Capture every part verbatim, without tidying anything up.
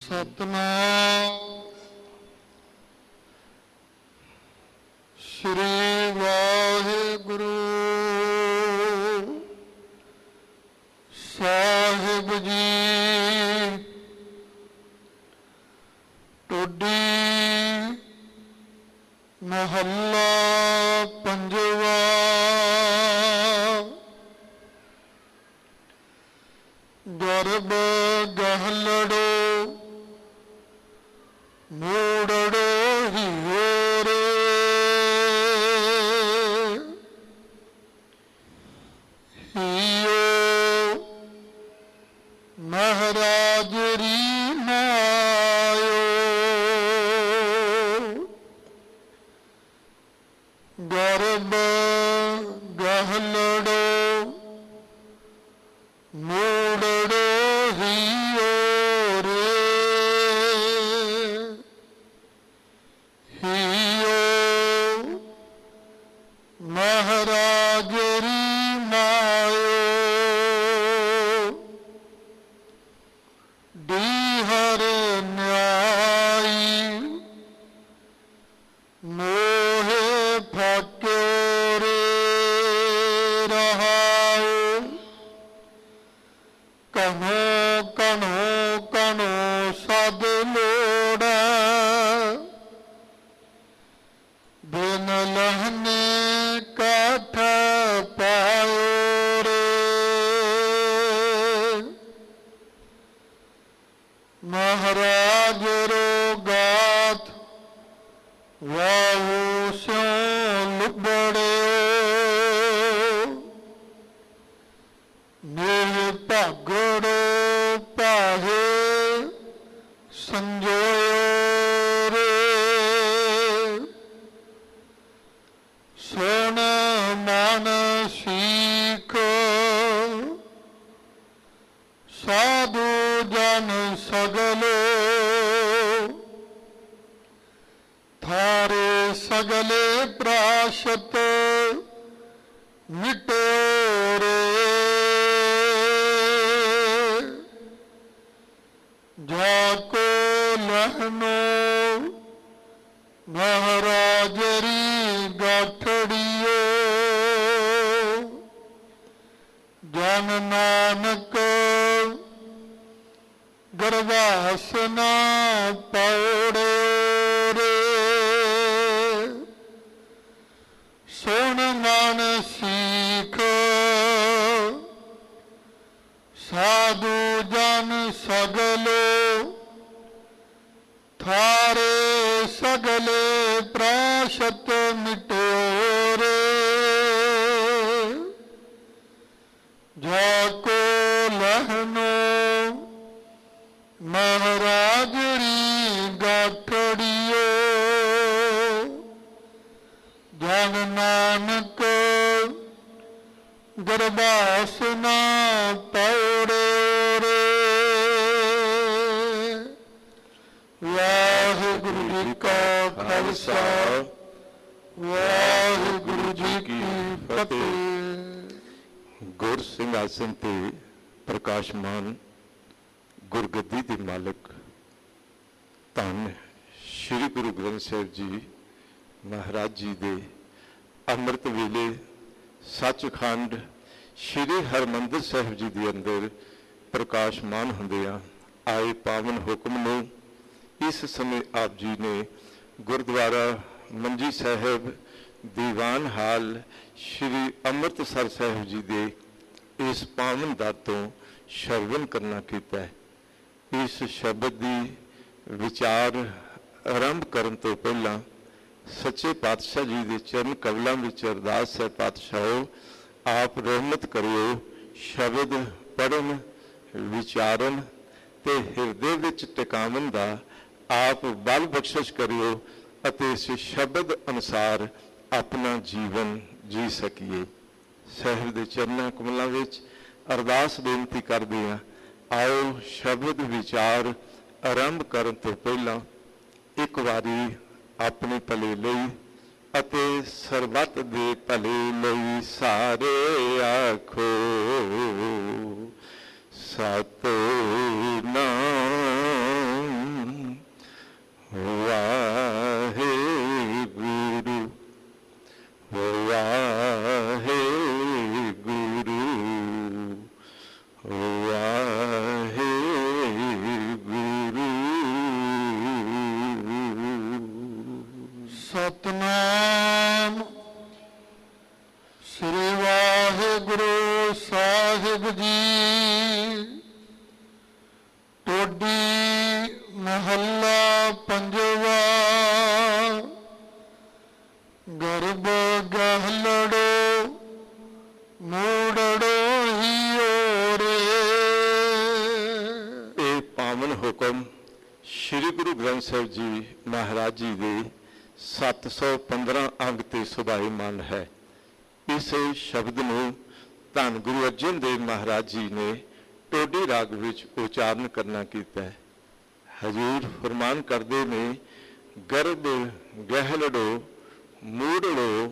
सतनाम श्री वाहिगुरु साहिब जी। टोडी महला पंजवा। गर्भ गहलड़ो मूड़ड़ो हियोरे। हियो महाराज री मायो। गर्भ गहलड़ो मूड़ड़ो हियो रे। हियो महाराज री मायो। डीहर न्याई मोहे फाक्यो रे रहाओ। कनो कनो कनो सद लोड़ा बिन लहने काठ पायो रे। महाराज रो गाथ वाहू स्यों लुबड़े। निज भागड़ो पाहे संजोयो रे। सुन मन सीख साधु जन सगलो। थारे सगले प्राशत मिटो रे। जाको लहनो महाराज री गाठड़ियो। जन नानक गर्भासना पौड़े रे। सुन मन सीख साधु जन सगलो। थारे सगले प्राशत मिटो रे। जाको लहनो महाराज री गाठड़ियो। जन नानक गर्भासना पौड़े रे। वाहिगुरु जी का खालसा वाहिगुरु जी की फतेह। गुर ਸਿੰਘਾਸਨ ਤੇ ਪ੍ਰਕਾਸ਼ਮਾਨ ਗੁਰਗੱਦੀ ਦੇ ਮਾਲਕ ਧੰਨ ਸ਼੍ਰੀ ਗੁਰੂ ਗ੍ਰੰਥ ਸਾਹਿਬ ਜੀ ਮਹਾਰਾਜ ਜੀ ਦੇ ਅੰਮ੍ਰਿਤ ਵੇਲੇ ਸੱਚਖੰਡ ਸ਼੍ਰੀ ਹਰਿਮੰਦਰ ਸਾਹਿਬ ਜੀ ਦੇ ਅੰਦਰ ਪ੍ਰਕਾਸ਼ਮਾਨ ਹੁੰਦਿਆਂ ਆਏ ਪਾਵਨ ਹੁਕਮ ਨੂੰ ਇਸ ਸਮੇਂ ਆਪ ਜੀ ਨੇ ਗੁਰਦੁਆਰਾ ਮੰਜੀ ਸਾਹਿਬ ਦੀਵਾਨ ਹਾਲ ਸ਼੍ਰੀ ਅੰਮ੍ਰਿਤਸਰ ਸਾਹਿਬ ਜੀ ਦੇ ਇਸ ਪਾਵਨ ਦਰ ਤੋਂ ਸ਼ਰਵਨ ਕਰਨਾ ਕੀਤਾ ਹੈ। ਇਸ ਸ਼ਬਦ ਦੀ ਵਿਚਾਰ ਆਰੰਭ ਕਰਨ ਤੋਂ ਪਹਿਲਾਂ ਸੱਚੇ ਪਾਤਸ਼ਾਹ ਜੀ ਦੇ ਚਰਨ ਕਮਲਾਂ ਵਿੱਚ ਅਰਦਾਸ ਹੈ। ਪਾਤਸ਼ਾਹੋ ਆਪ ਰਹਿਮਤ ਕਰਿਓ। ਸ਼ਬਦ ਪੜ੍ਹਨ ਵਿਚਾਰਨ ਤੇ ਹਿਰਦੇ ਵਿੱਚ ਟਿਕਾਵਨ ਦਾ ਆਪ ਬਲ ਬਖਸ਼ਿਸ਼ ਕਰਿਓ ਅਤੇ ਇਸ ਸ਼ਬਦ ਅਨੁਸਾਰ ਆਪਣਾ ਜੀਵਨ ਜੀ ਸਕੀਏ। ਸਾਹਿਬ ਦੇ ਚਰਨਾਂ ਕਮਲਾਂ ਵਿੱਚ ਅਰਦਾਸ ਬੇਨਤੀ ਕਰਦੇ ਹਾਂ। ਆਓ ਸ਼ਬਦ ਵਿਚਾਰ ਆਰੰਭ ਕਰਨ ਤੋਂ ਪਹਿਲਾਂ ਇੱਕ ਵਾਰੀ ਆਪਣੇ ਭਲੇ ਲਈ ਅਤੇ ਸਰਬੱਤ ਦੇ ਭਲੇ ਲਈ ਸਾਰੇ ਆਖੋ ਸਤਿਨਾਮ ਸਤਨਾਮ ਸ੍ਰੀ ਵਾਹਿਗੁਰੂ ਸਾਹਿਬ ਜੀ। ਟੋਡੀ ਮਹੱਲਾ ਪੰਜਵਾ। ਗਰਭ ਗਹਿਲੜੋ ਮੂੜੜੋ ਹੀਓਰੇ। ਇਹ ਪਾਵਨ ਹੁਕਮ ਸ਼੍ਰੀ ਗੁਰੂ ਗ੍ਰੰਥ ਸਾਹਿਬ ਜੀ ਮਹਾਰਾਜ ਜੀ ਦੇ ਸੱਤ ਸੌ ਪੰਦਰਾਂ ਅੰਗ ਤੇ ਸੁਭਾਈਮਾਨ ਹੈ। ਇਸ ਸ਼ਬਦ ਨੂੰ ਧੰਨ ਗੁਰੂ ਅਰਜਨ ਦੇਵ ਮਹਾਰਾਜ ਜੀ ਨੇ ਟੋਡੀ ਰਾਗ ਵਿੱਚ ਉਚਾਰਨ ਕਰਨਾ ਕੀਤਾ ਹੈ। ਹਜ਼ੂਰ ਫਰਮਾਨ ਕਰਦੇ ਨੇ, ਗਰਭ ਗਹਿਲੜੋ ਮੂੜੜੋ।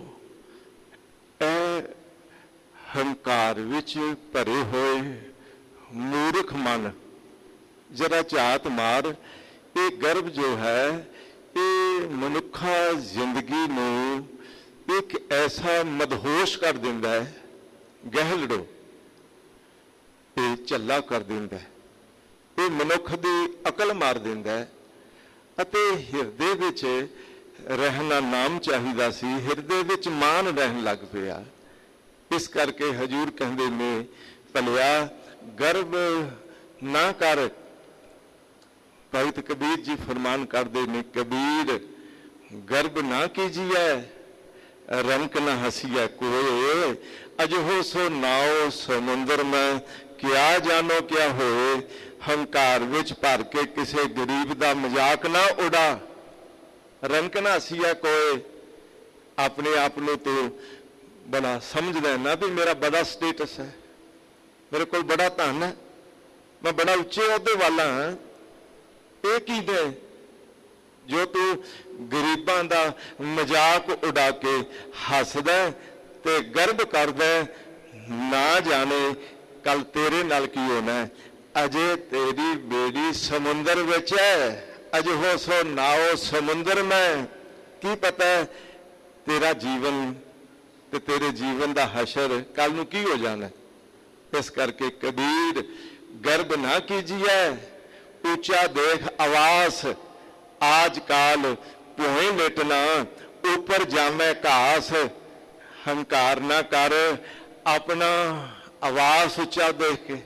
ਇਹ ਹੰਕਾਰ ਵਿੱਚ ਭਰੇ ਹੋਏ ਮੂਰਖ ਮਨ, ਜਰਾ ਝਾਤ ਮਾਰ। ਇਹ ਗਰਭ ਜੋ ਹੈ ਇਹ ਮਨੁੱਖਾ ਜ਼ਿੰਦਗੀ ਨੂੰ ਇੱਕ ਐਸਾ ਮਦਹੋਸ਼ ਕਰ ਦਿੰਦਾ ਹੈ। ਗਹਿਲੜੋ ਇਹ ਝੱਲਾ ਕਰ ਦਿੰਦਾ ਹੈ, ਇਹ ਮਨੁੱਖ ਦੀ ਅਕਲ ਮਾਰ ਦਿੰਦਾ ਹੈ ਅਤੇ ਹਿਰਦੇ ਵਿੱਚ ਰਹਿਣਾ ਨਾਮ ਚਾਹੀਦਾ ਸੀ, ਹਿਰਦੇ ਵਿੱਚ ਮਾਨ ਰਹਿਣ ਲੱਗ ਪਿਆ। ਇਸ ਕਰਕੇ ਹਜ਼ੂਰ ਕਹਿੰਦੇ ਨੇ, ਭਲਿਆ ਗਰਭ ਨਾ ਕਰ। ਭਗਤ ਕਬੀਰ ਜੀ ਫਰਮਾਨ ਕਰਦੇ ਨੇ, ਕਬੀਰ ਗਰਭ ਨਾ ਕੀਜੀਐ ਰੰਕ ਨਾ ਹਸੀਐ ਕੋਏ। ਅਜਹੋ ਸੋ ਨਾਉ ਸਮੁੰਦਰ ਮੈਂ ਕਿਆ ਜਾਣੋ ਕਿਆ ਹੋਏ। ਹੰਕਾਰ ਵਿੱਚ ਭਰ ਕੇ ਕਿਸੇ ਗਰੀਬ ਦਾ ਮਜ਼ਾਕ ਨਾ ਉਡਾ। ਰੰਕ ਨਾ ਹਸੀਐ ਕੋਏ। ਆਪਣੇ ਆਪ ਨੂੰ ਤੂੰ ਬੜਾ ਸਮਝਦਾ ਨਾ ਵੀ ਮੇਰਾ ਬੜਾ ਸਟੇਟਸ ਹੈ, ਮੇਰੇ ਕੋਲ ਬੜਾ ਧਨ ਹੈ, ਮੈਂ ਬੜਾ ਉੱਚੇ ਅਹੁਦੇ ਵਾਲਾ ਹਾਂ। ਇਹ ਕੀ ਦੇ ਜੋ ਤੂੰ ਗਰੀਬਾਂ ਦਾ ਮਜ਼ਾਕ ਉਡਾ ਕੇ ਹੱਸਦਾ ਤੇ ਗਰਬ ਕਰਦਾ, ਨਾ ਜਾਣੇ ਕੱਲ ਤੇਰੇ ਨਾਲ ਕੀ ਹੋਣਾ। ਅਜੇ ਤੇਰੀ ਬੇੜੀ ਸਮੁੰਦਰ ਵਿੱਚ ਹੈ। ਅਜਹੋ ਸੋ ਨਾਓ ਸਮੁੰਦਰ ਮੈਂ। ਕੀ ਪਤਾ ਤੇਰਾ ਜੀਵਨ ਤੇ ਤੇਰੇ ਜੀਵਨ ਦਾ ਹਸ਼ਰ ਕੱਲ ਨੂੰ ਕੀ ਹੋ ਜਾਣਾ। ਇਸ ਕਰਕੇ ਕਬੀਰ ਗਰਬ ਨਾ ਕੀਜੀਏ। ਉੱਚਾ ਦੇਖ ਆਵਾਸ ਆਜ ਕਾਲ ਭੋਏ ਮਿਟਣਾ ਉੱਪਰ ਜਾਮੈ ਘਾਸ। ਹੰਕਾਰ ਨਾ ਕਰ, ਆਪਣਾ ਆਵਾਸ ਉੱਚਾ ਦੇਖ ਕੇ।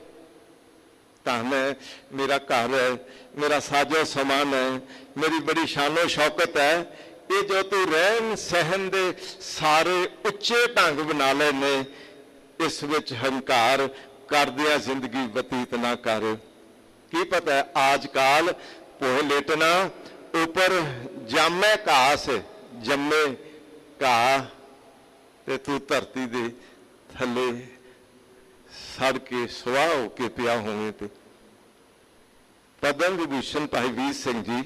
ਧਨ ਹੈ, ਮੇਰਾ ਘਰ ਹੈ, ਮੇਰਾ ਸਾਜੋ ਸਮਾਨ ਹੈ, ਮੇਰੀ ਬੜੀ ਸ਼ਾਨੋ ਸ਼ੌਕਤ ਹੈ। ਇਹ ਜੋ ਤੂੰ ਰਹਿਣ ਸਹਿਣ ਦੇ ਸਾਰੇ ਉੱਚੇ ਢੰਗ ਬਣਾ ਲਏ ਨੇ, ਇਸ ਵਿੱਚ ਹੰਕਾਰ ਕਰਦਿਆਂ ਜ਼ਿੰਦਗੀ ਬਤੀਤ ਨਾ ਕਰ। ਕੀ ਪਤਾ ਹੈ ਆਜ ਕਾਲ ਭੋਏ ਲੇਟਣਾ ਉੱਪਰ ਜਾਮੇ ਘਾਸ। ਜੰਮੇ ਘਾਹ ਤੇ ਤੂੰ ਧਰਤੀ ਦੇ ਥੱਲੇ ਸੜ ਕੇ ਸੁਆਹ ਹੋ ਕੇ ਪਿਆ ਹੋਵੇਂ। ਤੇ ਪਦਮ ਵਿਭੂਸ਼ਣ ਭਾਈ ਵੀਰ ਸਿੰਘ ਜੀ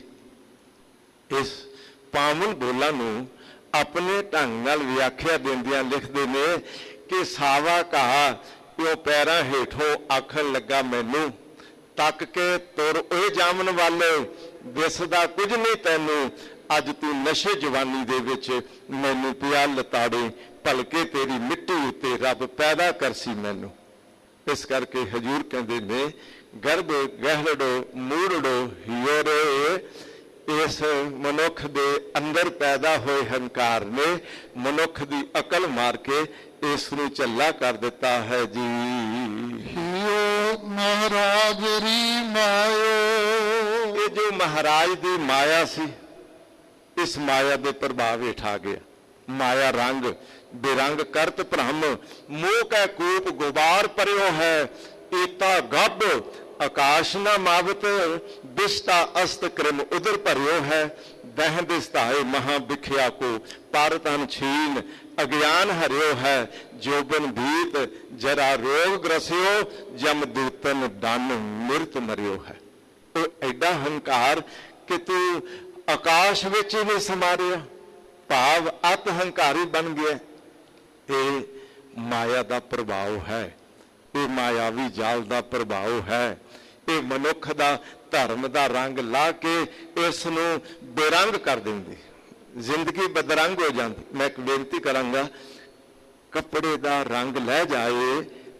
ਇਸ ਪਾਵਨ ਬੋਲਾਂ ਨੂੰ ਆਪਣੇ ਢੰਗ ਨਾਲ ਵਿਆਖਿਆ ਦਿੰਦਿਆਂ ਲਿਖਦੇ ਨੇ ਕਿ ਸਾਵਾ ਘਾਹ ਪਿਓ ਪੈਰਾਂ ਹੇਠੋਂ ਆਖਣ ਲੱਗਾ ਮੈਨੂੰ, ਤੱਕ ਕੇ ਤੁਰ ਓਏ ਜਾਮਨ ਵਾਲੇ, ਦਿਸਦਾ ਕੁਝ ਨਹੀਂ ਤੈਨੂੰ। ਅੱਜ ਤੂੰ ਨਸ਼ੇ ਜਵਾਨੀ ਦੇ ਵਿੱਚ ਮੈਨੂੰ ਪਿਆ ਲਤਾੜੇ, ਭਲਕੇ ਤੇਰੀ ਮਿੱਟੀ ਉੱਤੇ ਰੱਬ ਪੈਦਾ ਕਰਸੀ ਮੈਨੂੰ। ਇਸ ਕਰਕੇ ਹਜ਼ੂਰ ਕਹਿੰਦੇ ਨੇ, ਗਰਭ ਗਹਿਲੜੋ ਮੂੜੜੋ ਹੀਓਰੇ। ਇਸ ਮਨੁੱਖ ਦੇ ਅੰਦਰ ਪੈਦਾ ਹੋਏ ਹੰਕਾਰ ਨੇ ਮਨੁੱਖ ਦੀ ਅਕਲ ਮਾਰ ਕੇ ਇਸ ਨੂੰ ਝੱਲਾ ਕਰ ਦਿੱਤਾ ਹੈ ਜੀ। ਹੀਓ ਮਹਾਰਾਜ ਰੀ ਮਾਇਓ। ਇਹ ਜੋ ਮਹਾਰਾਜ ਦੀ ਮਾਇਆ ਸੀ, ਇਸ ਮਾਇਆ ਦੇ ਪ੍ਰਭਾਵ ਹੇਠ ਆ ਗਿਆ। ਮਾਇਆ ਰੰਗ ਬੇਰੰਗ ਕਰਤ ਭ੍ਰਮ, ਮੋਹ ਕੈ ਕੂਪ ਗੁਬਾਰ ਪਰਿਓ ਹੈ। ਏਤਾ ਗੱਭ ਆਕਾਸ਼ ਨਾ ਮਾਵਤ, ਬਿਸਤਾ ਅਸਤ ਕ੍ਰਿਮ ਉਦਰ ਭਰਿਓ ਹੈ। ਦਹ ਦਿਸਤਾਏ ਮਹਾ ਵਿਖਿਆ ਕੋ, ਪਰ ਤਨ ਛੀਨ ਅਗਿਆਨ ਹਰਿਓ ਹੈ। ਜੋਬਨ ਭੀਤ ਜਰਾ ਰੋਗ ਗ੍ਰਸਿਓ, ਜਮ ਦੂਤਨ ਦਨ ਮਿਰਤ ਮਰਿਓ ਹੈ। ਉਹ ਐਡਾ ਹੰਕਾਰ ਕਿ ਤੂੰ ਆਕਾਸ਼ ਵਿੱਚ ਹੀ ਨਹੀਂ ਸਮਾ ਰਿਹਾ, ਭਾਵ ਅਤ ਹੰਕਾਰੀ ਬਣ ਗਿਆ। ਇਹ ਮਾਇਆ ਦਾ ਪ੍ਰਭਾਵ ਹੈ, ਇਹ ਮਾਇਆਵੀ ਜਾਲ ਦਾ ਪ੍ਰਭਾਵ ਹੈ। ਇਹ ਮਨੁੱਖ ਦਾ ਧਰਮ ਦਾ ਰੰਗ ਲਾ ਕੇ ਇਸ ਨੂੰ ਬੇਰੰਗ ਕਰ ਦਿੰਦੀ, ਜ਼ਿੰਦਗੀ ਬਦਰੰਗ ਹੋ ਜਾਂਦੀ। ਮੈਂ ਇੱਕ ਬੇਨਤੀ ਕਰਾਂਗਾ, ਕੱਪੜੇ ਦਾ ਰੰਗ ਲੈ ਜਾਏ,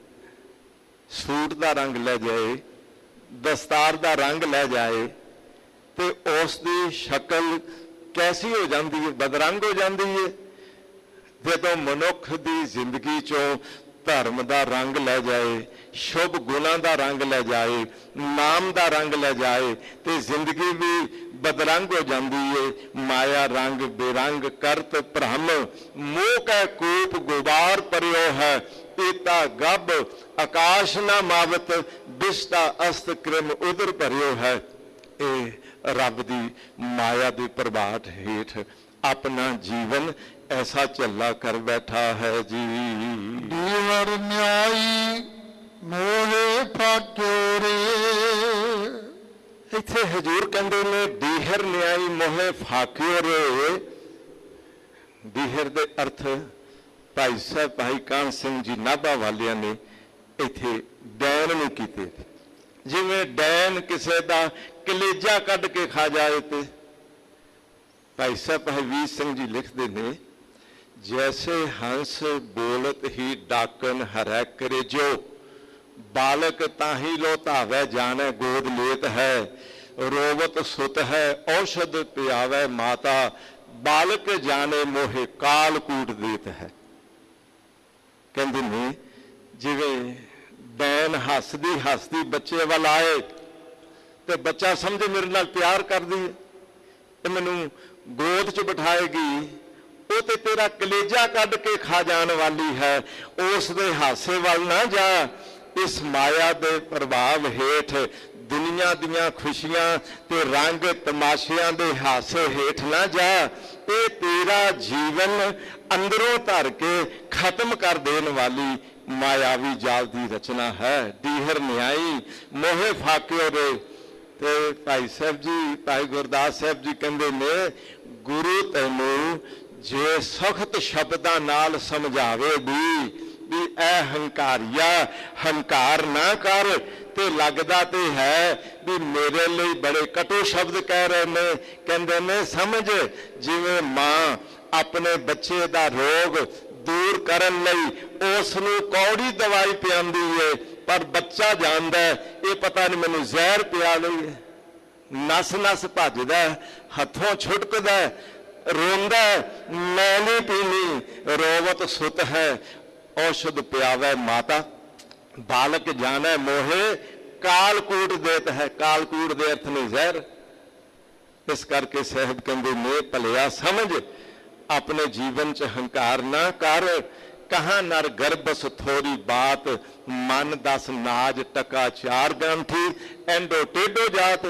ਸੂਟ ਦਾ ਰੰਗ ਲੈ ਜਾਏ, ਦਸਤਾਰ ਦਾ ਰੰਗ ਲੈ ਜਾਏ ਤੇ ਉਸ ਦੀ ਸ਼ਕਲ कैसी हो जाती है, बदरंग हो जाती है। ਜਦੋਂ ਮਨੁੱਖ ਦੀ ਜ਼ਿੰਦਗੀ ਚੋਂ ਧਰਮ ਦਾ ਰੰਗ ਲੈ ਜਾਏ, ਸ਼ੁਭ ਗੁਣਾਂ ਦਾ ਰੰਗ ਲੈ ਜਾਏ, ਨਾਮ ਦਾ ਰੰਗ ਲੈ ਜਾਏ ਤੇ ਜ਼ਿੰਦਗੀ ਵੀ ਬਦਰੰਗ ਹੋ ਜਾਂਦੀ ਏ। ਮਾਇਆ ਰੰਗ ਬੇਰੰਗ ਕਰਤ ਭ੍ਰਮ, ਮੋਹ ਕੈ ਕੂਪ ਗੁਬਾਰ ਪਰਿਓ ਹੈ। ਪੀਤਾ ਗੱਭ ਆਕਾਸ਼ ਨਾ ਮਾਵਤ, ਬਿਸਤਾ ਅਸਤ ਕ੍ਰਿਮ ਉਦਰ ਭਰਿਓ ਹੈ। ਇਹ ਰੱਬ ਦੀ ਮਾਇਆ ਦੇ ਪ੍ਰਭਾਤ ਹੇਠ ਆਪਣਾ ਜੀਵਨ ऐसा चला कर बैठा है जी। ਦੀਵਰ ਨਿਆਈ ਮੋਹੇ ਫਾਕਿਓ ਰੇ। ਇੱਥੇ ਹਜ਼ੂਰ ਕਹਿੰਦੇ ਨੇ ਡੀਹਰ ਨਿਆਈ ਮੋਹੇ ਫਾਕਿਓ ਰੇ। ਡੀਹਰ ਦੇ ਅਰਥ ਭਾਈ ਸਾਹਿਬ ਭਾਈ ਕਾਹਨ ਸਿੰਘ ਜੀ ਨਾਭਾ ਵਾਲਿਆਂ ਨੇ ਇੱਥੇ ਡੈਣ ਨੂੰ ਕੀਤੇ। ਜਿਵੇਂ ਡੈਣ ਕਿਸੇ ਦਾ ਕਲੇਜਾ ਕੱਢ ਕੇ ਖਾ ਜਾਏ। ਤੇ ਭਾਈ ਸਾਹਿਬ ਭਾਈ ਵੀਰ ਸਿੰਘ ਜੀ ਲਿਖਦੇ ਨੇ, जैसे हंस बोलत ही डाकन हरै करे जो, बालक ताही लो धावै जाने गोद लेत है। रोवत सुत है औषध पियावै माता, बालक जाने मोहे काल कूट देत है। कहते ने जिवें बैन हसदी हसदी बच्चे वाल आए ते बच्चा समझे मेरे नाल प्यार करदी है ते मैनू गोद च बिठाएगी, ਉਹ ਤੇ ਤੇਰਾ ਕਲੇਜਾ ਕੱਢ ਕੇ ਖਾ ਜਾਣ ਵਾਲੀ ਹੈ। ਉਸ ਦੇ ਹਾਸੇ ਵੱਲ ਨਾ ਜਾ। ਇਸ ਮਾਇਆ ਦੇ ਪ੍ਰਭਾਵ ਹੇਠ ਦੁਨੀਆ ਦੀਆਂ ਖੁਸ਼ੀਆਂ ਤੇ ਰੰਗ ਤਮਾਸ਼ਿਆਂ ਦੇ ਹਾਸੇ ਹੇਠ ਨਾ ਜਾ। ਇਹ ਤੇਰਾ ਜੀਵਨ ਅੰਦਰੋਂ ਧਰ ਕੇ ਖਤਮ ਕਰ ਦੇਣ ਵਾਲੀ ਮਾਇਆਵੀ ਜਾਲ ਦੀ ਰਚਨਾ ਹੈ। ਡੀਹਰ ਨਿਆਈ ਮੋਹੇ ਫਾਕਿਓ ਰੇ। ਤੇ ਭਾਈ ਸਾਹਿਬ ਜੀ ਭਾਈ ਗੁਰਦਾਸ ਸਾਹਿਬ ਜੀ ਕਹਿੰਦੇ ਨੇ, ਗੁਰੂ ਤੈਨੂੰ ਜੇ ਸਖਤ ਸ਼ਬਦਾਂ ਨਾਲ ਸਮਝਾਵੇਗੀ ਵੀ ਇਹ ਹੰਕਾਰੀਆ ਹੰਕਾਰ ਨਾ ਕਰ, ਤੇ ਲੱਗਦਾ ਤੇ ਹੈ ਵੀ ਮੇਰੇ ਲਈ ਬੜੇ ਕਟੂ ਸ਼ਬਦ ਕਹਿ ਰਹੇ ਨੇ। ਕਹਿੰਦੇ ਨੇ ਸਮਝ ਜਿਵੇਂ ਮਾਂ ਆਪਣੇ ਬੱਚੇ ਦਾ ਰੋਗ ਦੂਰ ਕਰਨ ਲਈ ਉਸ ਨੂੰ ਕੌੜੀ ਦਵਾਈ ਪਿਆਉਂਦੀ ਏ, ਪਰ ਬੱਚਾ ਜਾਣਦਾ ਇਹ ਪਤਾ ਨਹੀਂ ਮੈਨੂੰ ਜ਼ਹਿਰ ਪਿਆ ਲਈ ਹੈ। ਨਸ ਨਸ ਭੱਜਦਾ, ਹੱਥੋਂ ਛੁਟਕਦਾ, रोंदा मैं नहीं पीनी। रोवत सुत है औषध पियावै माता, बालक जाने मोहे काल कूट देत है। काल कूट दे अर्थ नहीं जहर। इस करके साहब कहते ने भलिया समझ अपने जीवन च हंकार ना कर। कहाँ नर गर्भस थोड़ी बात, मन दस नाज टका चार गांठी, एंडो टेडो जात।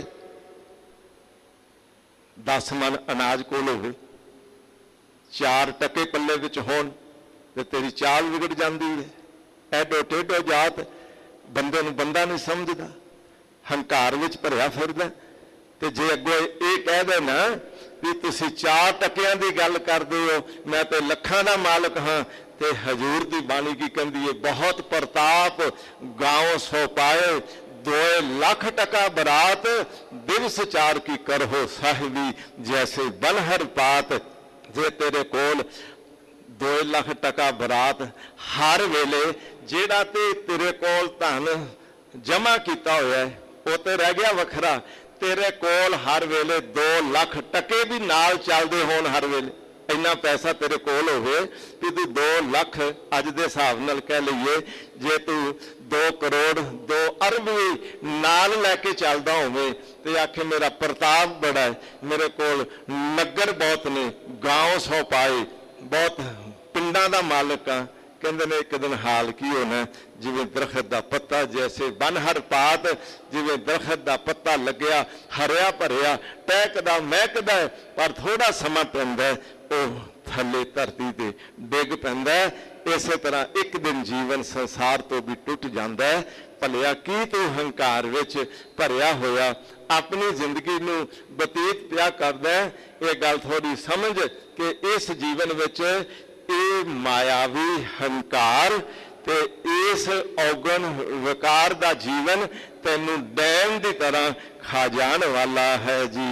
दस मन अनाज कोल होवे, चार टके पल्ले विच होण ते तेरी चाल विगड़ जाती है। एडो टेडो जात, बंदे नूं बंदा नहीं समझदा, हंकार विच भरिया फिरदा। ते जे अगों ये कह दे ना भी तुसीं चार टकियां दी गल करदे हो, मैं ते लखां दा मालक हाँ, ते हजूर दी बाणी की कहंदी है, बहुत प्रताप गांव सो पाए, दो लाख टका बरात, दिवस चार की करहो साहिबी, जैसे बनहर पात। जे तेरे कोल दो लाख टका बरात हर वेले जेड़ा ते तेरे कोल धन जमा किया होया है वो तो रह गया वखरा। तेरे कोल हर वेले दो लाख टके भी नाल चलदे होण, हर वेले इन्ना पैसा तेरे कोल होवे कि तू दो लाख अज दे हिसाब नाल कह लईए, जे तू दो करोड़ दो अरब भी नाल लैके चलदा होवे ते आखे मेरा प्रताप बड़ा है, मेरे कोल नगर बहुत ने, गांव सौ पाए, बहुत पिंडां दा मालिक आ। कहते ने एक दिन हाल की होना जिवें दरखत का पत्ता, जैसे बनहर पात, जिवें दरखत का पत्ता लग्या हरिया भरिया टहकदा महकदा, पर थोड़ा समा पैंदा वो थले धरती ते डिग पैंदा। इस तरह एक दिन जीवन संसार तो भी टुट जाता है। भलिया की तू हंकार विच भरिया होया अपनी जिंदगी नूं बतीत पिया करदा। ये गल थोड़ी समझ कि इस जीवन विच ये मायावी हंकार ते इस औगण विकार दा जीवन तैनू डैम की तरह खा जाने वाला है जी।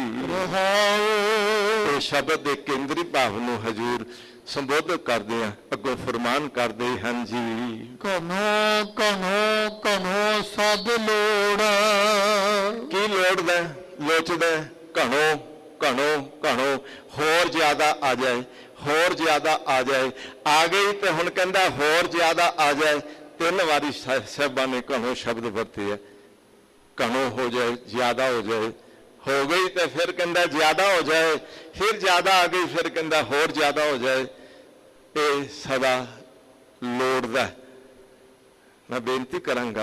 ये शब्द के केंद्री भाव नूं हजूर संबोधित करते हैं, अगों फरमान करते हैं जी। कनो कनो कनो सद लोड़, की लोड़ दा लोचदा घणो घणो घणो होर ज्यादा आ जाए, होर ज्यादा आ जाए, आ गई तो हुण कहंदा होर ज्यादा आ जाए। तीन वारी साहिबां ने घणो शब्द वरते है, घणो हो जाए, ज्यादा हो जाए, हो गई तो फिर कहंदा ज्यादा हो जाए, फिर ज्यादा आ गई, फिर कहंदा होर ज्यादा हो जाए। ये सदा लोड़दा। मैं बेनती करांगा,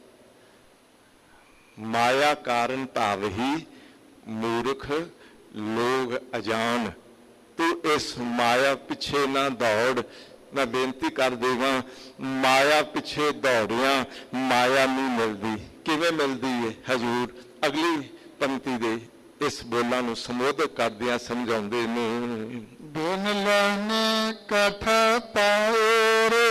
माया कारण भाव ही मूर्ख लोग अजान, तू इस माया पिछे ना दौड़। मैं बेनती कर देगा, माया पिछे दौड़िया माया नहीं मिलती। किवें मिलती है? हजूर अगली पंक्ति दे इस बोलों नूं संबोधित करदियां समझाउंदे ने, बिन लहने कठ पायो रे,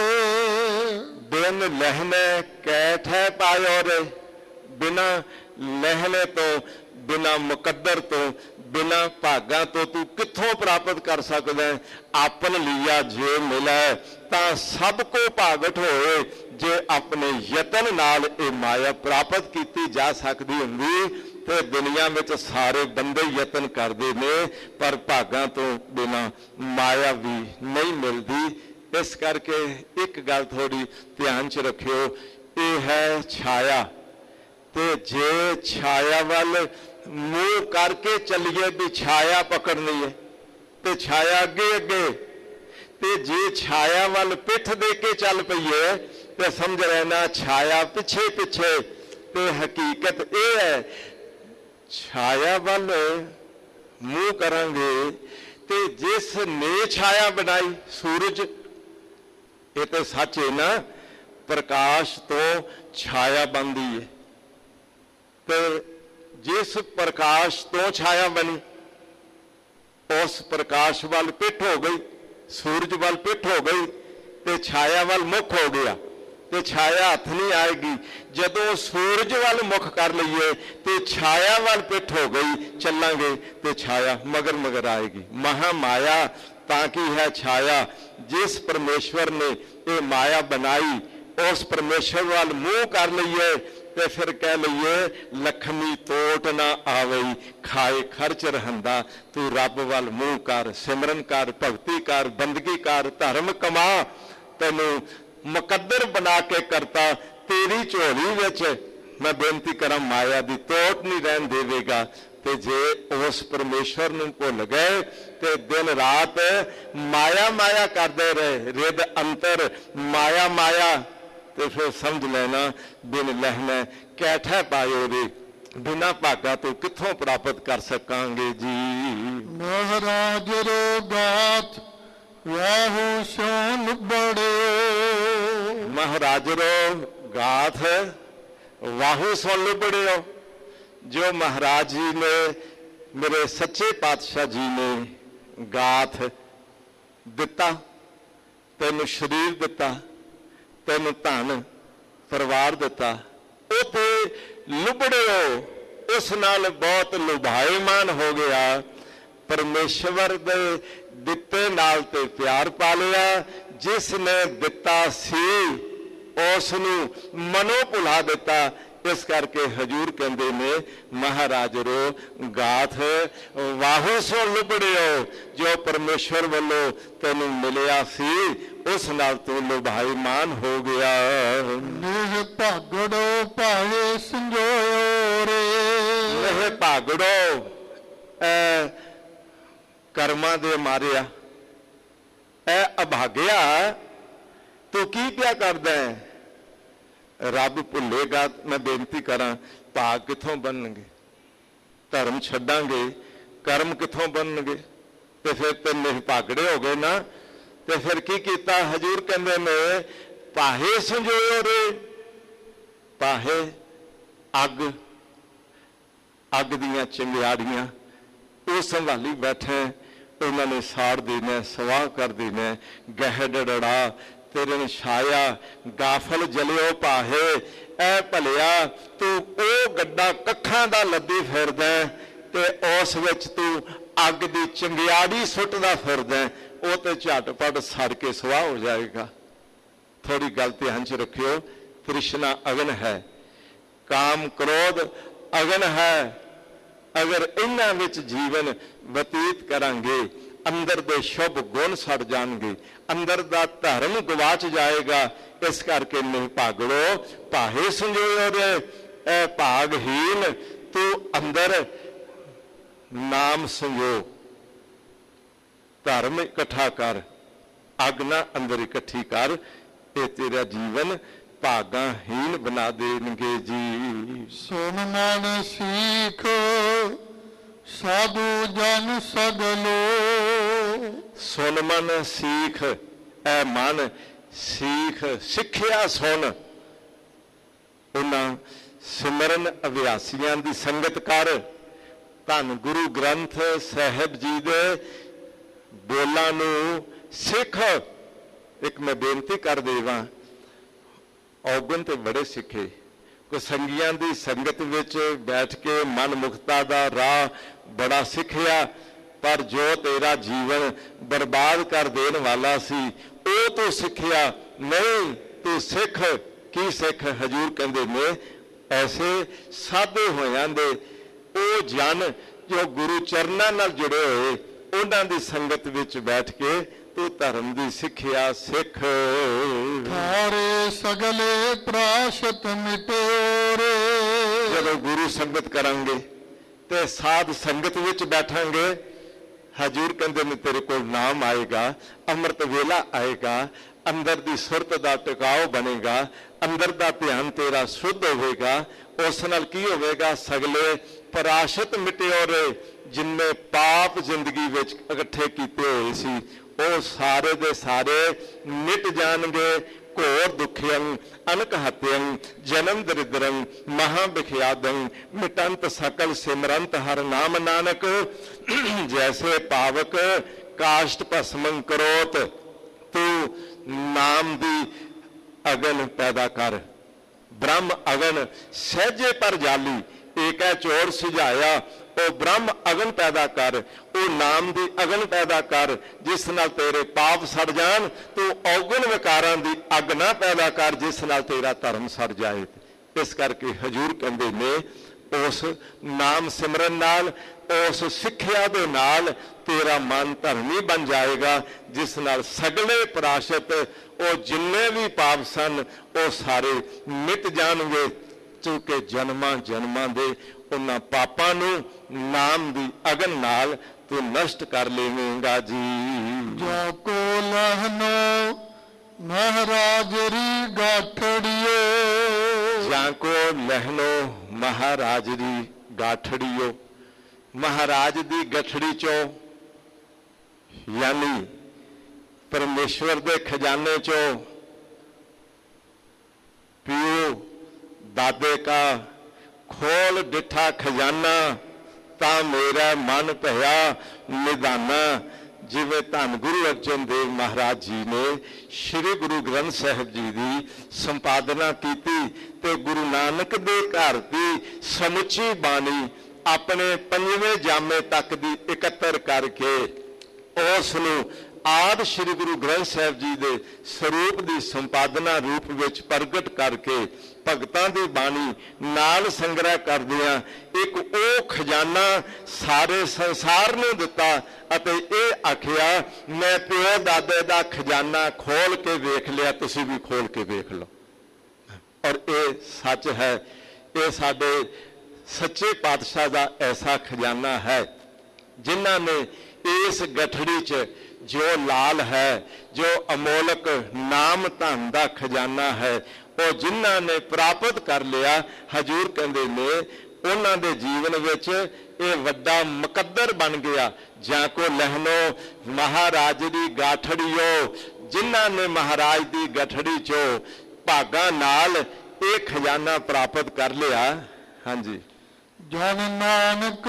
बिन लहने कैठ पायो रे। बिना लहने तो, बिना मुकद्दर तो, बिना भागा तो तू कित्थों प्राप्त कर सकदा है? आपन लिया जे मिला ता सब को भागट होए। जे अपने यतन नाल ए माया प्राप्त की जा सकती हुंदी ते दुनिया में सारे बंदे यतन करते ने, पर भागा तो बिना माया भी नहीं मिलती। इस करके एक गल थोड़ी ध्यान च रखियो, ये है छाया। ते जे छाया वाल मुंह करके चलिए भी छाया पकड़नी है तो छाया अगे अगे, ते जे छाया वाल पिठ दे के चल पईए तो समझ रहना छाया पिछे पिछे। ते हकीकत यह है, छाया वाल मुंह करांगे ते जिस ने छाया बनाई सूरज, ये तो सच है ना, प्रकाश तो छाया बनती है। तो जिस प्रकाश तो छाया बनी, उस प्रकाश वाल पिठ हो गई, सूरज वाल पिठ हो गई, तो छाया वाल मुख हो गया, तो छाया हथ नहीं आएगी। जदों सूरज वाल मुख कर लीए तो छाया वाल पिठ हो गई, चलांगे तो छाया मगर मगर आएगी। महामाया ताकि है छाया। जिस परमेश्वर ने ये माया बनाई, उस परमेश्वर वाल मुंह कर लीए तो फिर कह लीए लक्ष्मी तोट ना आवई, खाए खर्च रहंदा। तू रब वाल मुंह कर, सिमरन कर, भगती कर, बंदगी कर, धर्म कमा, तेनू मुकद्दर बना के करता तेरी झोली विच मैं बेनती करा माया दी तोट नहीं रहन देवेगा। ते जे उस परमेश्वर नूं भुल गए ते दिन रात माया माया करते रहे, रिद अंतर माया माया, तो फिर समझ लेना बिन लहना कैठा पायो रे, बिना भागा तो कित्थों प्राप्त कर सकांगे जी। महाराज रो गात वाहू सोन बड़े, महाराज रो गाथ वाहू सोन बड़े हो। जो महाराज जी ने, मेरे सच्चे पातशाह जी ने गाथ दिता, तेन शरीर दिता, तेन धन परिवार दिता, वो तो लुबड़े हो, उस नाल बहुत लुभाएमान हो गया। परमेश्वर दे दिते नाल ते प्यार पा लिया। जिसने दिता सी उसनू मनो भुला दिता। इस करके हजूर कहते ने महाराज रो गाथ वाहू सो लुबड़े हो। जो परमेश्वर वालों तेनू मिलिया सी उस नाल तू लुभाईमान हो गया। नेह भागड़ो भावे संजोयो रे, नेह भागड़ो ए कर्मा दे मारिया, ए अभाग्या तू की क्या करदा है? रब भुलेगा। मैं बेनती करा भाग कितों बननगे? धर्म छड्डांगे कर्म कितों बननगे? तो फिर तो निभागड़े हो गए ना। तो फिर की कीता? हजूर कहंदे ने पाहे संजोयो रे। पाहे अग, अग दियां चिंगारियां वो संभाली बैठे, उन्होंने साड़ देना, सवाह कर देना। गह डड़ा तेरे छाया गाफल जलियो पाहे, ऐ भलिया तू ओ गड्ढा कखां दा लद्दी फिरदा ते उस विच तू अग दी चिंगियाड़ी सुटदा फिरदा, वो तो झटपट सड़ के सुआह हो जाएगा। थोड़ी गल ध्यान च रखियो, तृष्णा अगन है, काम क्रोध अगन है, ਅਗਰ ਇਹਨਾਂ ਵਿੱਚ ਜੀਵਨ ਬਤੀਤ ਕਰਾਂਗੇ ਅੰਦਰ ਦੇ ਸ਼ੁਭ ਗੁਣ ਸੜ ਜਾਣਗੇ, ਅੰਦਰ ਦਾ ਧਰਮ ਗਵਾਚ ਜਾਏਗਾ। ਇਸ ਕਰਕੇ ਨਹੀਂ ਭਾਗੜੋ ਭਾਹੇ ਸੰਜੋਇਓ ਰੇ ਐ ਭਾਗਹੀਨ, ਤੂੰ ਅੰਦਰ ਨਾਮ ਸੰਜੋ, ਧਰਮ ਇਕੱਠਾ ਕਰ, ਅੱਗ ਨਾ ਅੰਦਰ ਇਕੱਠੀ ਕਰ, ਇਹ ਤੇਰਾ ਜੀਵਨ ਭਾਗਾਹੀਨ ਬਣਾ ਦੇਣਗੇ ਜੀ। ਸੁਨ ਮਨ ਸੀਖ ਸਾਧੂ ਜਨ ਸਗਲੋ, ਸੁਨ ਮਨ ਸੀਖ, ਐ ਮਨ ਸੀਖ ਸਿੱਖਿਆ ਸੁਣ, ਉਹਨਾਂ ਸਿਮਰਨ ਅਭਿਆਸੀਆਂ ਦੀ ਸੰਗਤ ਕਰ, ਧੰਨ ਗੁਰੂ ਗ੍ਰੰਥ ਸਾਹਿਬ ਜੀ ਦੇ ਬੋਲਾਂ ਨੂੰ ਸਿੱਖ। ਇੱਕ ਮੈਂ ਬੇਨਤੀ ਕਰ ਦੇਵਾਂ, ਔਗਣ ਤੇ ਬੜੇ ਸਿੱਖੇ, ਕੋ ਸੰਗੀਆਂ ਦੀ ਸੰਗਤ ਵਿੱਚ ਬੈਠ ਕੇ ਮਨ ਮੁਕਤਾ ਦਾ ਰਾਹ ਬੜਾ ਸਿੱਖਿਆ, ਪਰ ਜੋ ਤੇਰਾ ਜੀਵਨ ਬਰਬਾਦ ਕਰ ਦੇਣ ਵਾਲਾ ਸੀ ਉਹ ਤੂੰ ਸਿੱਖਿਆ ਨਹੀਂ। ਤੂੰ ਸਿੱਖ ਕੀ ਸਿੱਖ? ਹਜੂਰ ਕਹਿੰਦੇ ਨੇ ਐਸੇ ਸਾਧੇ ਹੋਇਆਂ ਦੇ ਉਹ ਜਨ ਜੋ ਗੁਰੂ ਚਰਨਾਂ ਨਾਲ ਜੁੜੇ ਹੋਏ, ਉਹਨਾਂ ਦੀ ਸੰਗਤ ਵਿੱਚ ਬੈਠ ਕੇ ਤੂੰ ਧਰਮ ਦੀ ਸਿੱਖਿਆ ਸਿੱਖ। ਥਾਰੇ ਸਗਲੇ ਪ੍ਰਾਸ਼ਤ ਮਿਟੋਰੇ, ਜਦੋਂ ਗੁਰੂ ਸੰਗਤ ਕਰਾਂਗੇ ਤੇ ਸਾਧ ਸੰਗਤ ਵਿੱਚ ਬੈਠਾਂਗੇ, ਹਜੂਰ ਕਹਿੰਦੇ ਨੇ ਤੇਰੇ ਕੋਲ ਨਾਮ ਆਏਗਾ, ਅੰਮ੍ਰਿਤ ਵੇਲਾ ਆਏਗਾ, ਅੰਦਰ ਦੀ ਸੁਰਤ ਦਾ ਟਿਕਾਓ ਬਣੇਗਾ, ਅੰਦਰ ਦਾ ਧਿਆਨ ਤੇਰਾ ਸ਼ੁੱਧ ਹੋਵੇਗਾ। ਉਸ ਨਾਲ ਕੀ ਹੋਵੇਗਾ? ਸਗਲੇ ਪ੍ਰਾਸ਼ਤ ਮਿਟਿਓਰੇ, ਜਿੰਨੇ ਪਾਪ ਜ਼ਿੰਦਗੀ ਵਿੱਚ ਇਕੱਠੇ ਕੀਤੇ ਹੋਏ ਸੀ ਉਹ ਸਾਰੇ ਦੇ ਸਾਰੇ ਮਿਟ ਜਾਣਗੇ। ਘੋਰ ਦੁਖਿਅੰ ਅਨਕ ਹਤਿਅੰ ਜਨਮ ਦਰਿਦਰੰ ਮਹਾ ਵਿਖਿਆਦੰ ਮਿਟੰਤ ਸਕਲ ਸਿਮਰੰਤ ਹਰ ਨਾਮ ਨਾਨਕ, ਜੈਸੇ ਪਾਵਕ ਕਾਸ਼ਟ ਭਸਮੰ ਕਰੋਤ, ਤੂੰ ਨਾਮ ਦੀ ਅਗਨ ਪੈਦਾ ਕਰ। ਬ੍ਰਹਮ ਅਗਨ ਸਹਿਜੇ ਪਰ ਜਾਲੀ, ਏਕੈ ਚੋਰ ਸੁਝਾਇਆ, ਉਹ ਬ੍ਰਹਮ ਅਗਨ ਪੈਦਾ ਕਰ, ਉਹ ਨਾਮ ਦੀ ਅਗਨ ਪੈਦਾ ਕਰ, ਜਿਸ ਨਾਲ ਤੇਰੇ ਪਾਪ ਸੜ ਜਾਣ। ਤੂੰ ਔਗਣ ਵਿਕਾਰਾਂ ਦੀ ਅੱਗ ਨਾ ਪੈਦਾ ਕਰ, ਜਿਸ ਨਾਲ ਤੇਰਾ ਧਰਮ ਸੜ ਜਾਏ। ਇਸ ਕਰਕੇ ਹਜੂਰ ਕਹਿੰਦੇ ਨੇ ਉਸ ਨਾਮ ਸਿਮਰਨ ਨਾਲ, ਉਸ ਸਿੱਖਿਆ ਦੇ ਨਾਲ ਤੇਰਾ ਮਨ ਧਰਮੀ ਬਣ ਜਾਏਗਾ, ਜਿਸ ਨਾਲ ਸਗਲੇ ਪ੍ਰਾਸ਼ਤ, ਉਹ ਜਿੰਨੇ ਵੀ ਪਾਪ ਸਨ ਉਹ ਸਾਰੇ ਮਿਟ ਜਾਣਗੇ। ਕਿਉਂਕਿ ਜਨਮਾਂ ਜਨਮਾਂ ਦੇ ਉਹਨਾਂ ਪਾਪਾਂ ਨੂੰ ਨਾਮ ਦੀ ਅਗਨ ਨਾਲ ਤੂੰ ਨਸ਼ਟ ਕਰ ਲਵੇਂਗਾ ਜੀ। ਜੋ ਕੋ ਲਹਨੋ ਮਹਾਰਾਜ ਰੀ ਗਾਠੜੀਓ, ਜਾਂ ਕੋ ਲਹਿਨੋ ਮਹਾਰਾਜ ਦੀ ਗਾਠੜੀਓ, ਮਹਾਰਾਜ ਦੀ ਗਠੜੀ ਚੋਂ ਯਾਨੀ ਪਰਮੇਸ਼ਵਰ ਦੇ ਖਜ਼ਾਨੇ ਚੋਂ, ਪਿਓ ਦਾਦੇ ਕਾ ਖੋਲ ਡਿਠਾ ਖਜ਼ਾਨਾ, ਤਾਂ ਮੇਰਾ ਮਨ ਭਇਆ ਨਿਦਾਨਾ। ਜਿਵੇਂ ਧੰਨ ਗੁਰੂ ਅਰਜਨ ਦੇਵ ਮਹਾਰਾਜ ਜੀ ਨੇ ਸ਼੍ਰੀ ਗੁਰੂ ਗ੍ਰੰਥ ਸਾਹਿਬ ਜੀ ਦੀ ਸੰਪਾਦਨਾ ਕੀਤੀ ਤੇ ਗੁਰੂ ਨਾਨਕ ਦੇ ਘਰ ਦੀ ਸਮੁੱਚੀ ਬਾਣੀ ਆਪਣੇ ਪੰਜਵੇਂ ਜਾਮੇ ਤੱਕ ਦੀ ਇਕੱਤਰ ਕਰਕੇ ਉਸ ਨੂੰ ਆਦਿ ਸ਼੍ਰੀ ਗੁਰੂ ਗ੍ਰੰਥ ਸਾਹਿਬ ਜੀ ਦੇ ਸਰੂਪ ਦੀ ਸੰਪਾਦਨਾ ਰੂਪ ਵਿੱਚ ਪ੍ਰਗਟ ਕਰਕੇ ਭਗਤਾਂ ਦੀ ਬਾਣੀ ਨਾਲ ਸੰਗ੍ਰਹਿ ਕਰਦਿਆਂ ਇੱਕ ਉਹ ਖਜ਼ਾਨਾ ਸਾਰੇ ਸੰਸਾਰ ਨੂੰ ਦਿੱਤਾ ਅਤੇ ਇਹ ਆਖਿਆ, ਮੈਂ ਪਿਓ ਦਾਦੇ ਦਾ ਖਜ਼ਾਨਾ ਖੋਲ ਕੇ ਵੇਖ ਲਿਆ, ਤੁਸੀਂ ਵੀ ਖੋਲ ਕੇ ਵੇਖ ਲਓ। ਔਰ ਇਹ ਸੱਚ ਹੈ, ਇਹ ਸਾਡੇ ਸੱਚੇ ਪਾਤਸ਼ਾਹ ਦਾ ਐਸਾ ਖਜ਼ਾਨਾ ਹੈ ਜਿਨ੍ਹਾਂ ਨੇ ਇਸ ਗਠੜੀ 'ਚ ਜੋ ਲਾਲ ਹੈ, ਜੋ ਅਮੋਲਕ ਨਾਮ ਧਨ ਦਾ ਖਜ਼ਾਨਾ ਹੈ, ਉਹ ਜਿਨ੍ਹਾਂ ਨੇ ਪ੍ਰਾਪਤ ਕਰ ਲਿਆ, ਹਜੂਰ ਕਹਿੰਦੇ ਨੇ ਉਹਨਾਂ ਦੇ ਜੀਵਨ ਵਿੱਚ ਇਹ ਵੱਡਾ ਮੁਕੱਦਰ ਬਣ ਗਿਆ। ਜਾਂ ਕੋ ਲਹਿਨੋ ਮਹਾਰਾਜ ਦੀ ਗਾਠੜੀਓ, ਜਿਨ੍ਹਾਂ ਨੇ ਮਹਾਰਾਜ ਦੀ ਗਠੜੀ 'ਚੋਂ ਭਾਗਾਂ ਨਾਲ ਇਹ ਖਜ਼ਾਨਾ ਪ੍ਰਾਪਤ ਕਰ ਲਿਆ। ਹਾਂਜੀ, ਜਨ ਨਾਨਕ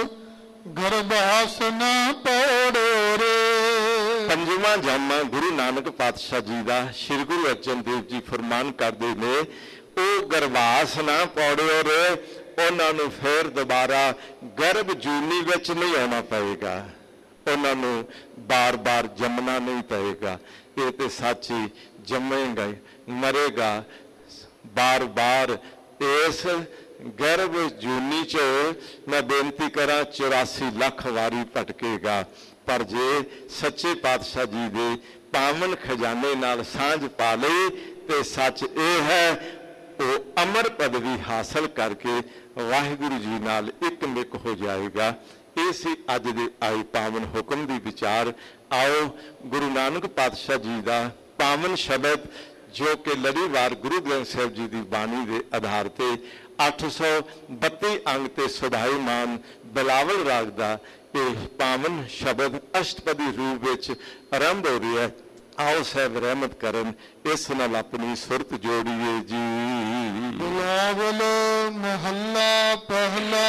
ਗਰਭਾਸ ਨਾ ਪੜੋ ਰੇ। ਪੰਜਵਾਂ ਜਾਮਾ ਗੁਰੂ ਨਾਨਕ ਪਾਤਸ਼ਾਹ ਜੀ ਦਾ ਸ਼੍ਰੀ ਗੁਰੂ ਅਰਜਨ ਦੇਵ ਜੀ ਫਰਮਾਨ ਕਰਦੇ ਨੇ, ਉਹ ਗਰਭਾਸ ਨਾ ਪੜਿਓ ਰੇ, ਉਹਨਾਂ ਨੂੰ ਫੇਰ ਦੁਬਾਰਾ ਗਰਭ ਜੂਨੀ ਵਿੱਚ ਨਹੀਂ ਆਉਣਾ ਪਏਗਾ, ਉਹਨਾਂ ਨੂੰ ਬਾਰ-ਬਾਰ ਜੰਮਣਾ ਨਹੀਂ ਪਏਗਾ। ਇਹ ਤੇ ਸੱਚੀ ਜੰਮੇਗਾ, ਮਰੇਗਾ, ਬਾਰ-ਬਾਰ ਇਸ ਗਰਭ ਜੂਨੀ 'ਚ ਮੈਂ ਬੇਨਤੀ ਕਰਾਂ ਚੁਰਾਸੀ ਲੱਖ ਵਾਰੀ ਭਟਕੇਗਾ, ਪਰ ਜੇ ਸੱਚੇ ਪਾਤਸ਼ਾਹ ਜੀ ਦੇ ਪਾਵਨ ਖਜ਼ਾਨੇ ਨਾਲ ਸਾਂਝ ਪਾ ਲਈ ਤੇ ਸੱਚ ਇਹ ਹੈ ਉਹ ਅਮਰ ਪਦਵੀ ਹਾਸਲ ਕਰਕੇ ਵਾਹਿਗੁਰੂ ਜੀ ਨਾਲ ਇੱਕ ਮਿਕ ਹੋ ਜਾਏਗਾ। ਇਹ ਸੀ ਅੱਜ ਦੇ ਆਏ ਪਾਵਨ ਹੁਕਮ ਦੀ ਵਿਚਾਰ। ਆਓ ਗੁਰੂ ਨਾਨਕ ਪਾਤਸ਼ਾਹ ਜੀ ਦਾ ਪਾਵਨ ਸ਼ਬਦ ਜੋ ਕਿ ਲੜੀਵਾਰ ਗੁਰੂ ਗ੍ਰੰਥ ਸਾਹਿਬ ਜੀ ਦੀ ਬਾਣੀ ਦੇ ਆਧਾਰ ਤੇ ਅੱਠ ਸੌ ਬੱਤੀ ਅੰਗ ਤੇ ਸੁਧਾਈਮਾਨ ਬਿਲਾਵਲ ਰਾਗ ਦਾ ਇਹ ਪਾਵਨ ਸ਼ਬਦ ਅਸ਼ਟਪਦੀ ਰੂਪ ਵਿੱਚ ਆਰੰਭ ਹੋ ਰਿਹਾ ਹੈ। आओ साहब रहमत करन, इस नाल अपनी सुरत जोड़िए जी। बिलावल महला पहला,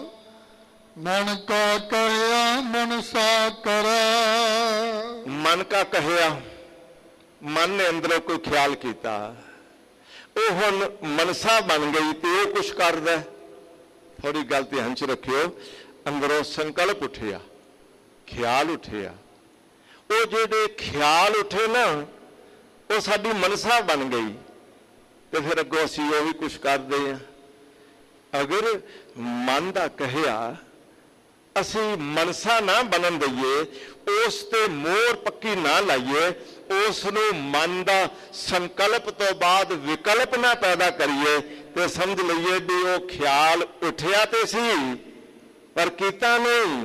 मन का कहया मनसा करा। मन का कहया, मन ने अंदरों कोई ख्याल किया, वो हुण मनसा बन गई तो वो कुछ करदा। थोड़ी गल ध्यान च रखियो, अंदरों संकल्प उठिया, ख्याल उठिया, वो जेडे ख्याल उठे ना वो साडी मनसा बन गई तो फिर अगों असीं वो भी कुछ करते हैं। अगर मन का कहया असीं मनसा ना बनन दईए, उस ते मोहर पक्की ना लाइए, उसनूं मन का संकल्प तो बाद विकल्प ना पैदा करिए तो समझ लईए भी वो ख्याल उठिया तो सी पर कीता नहीं,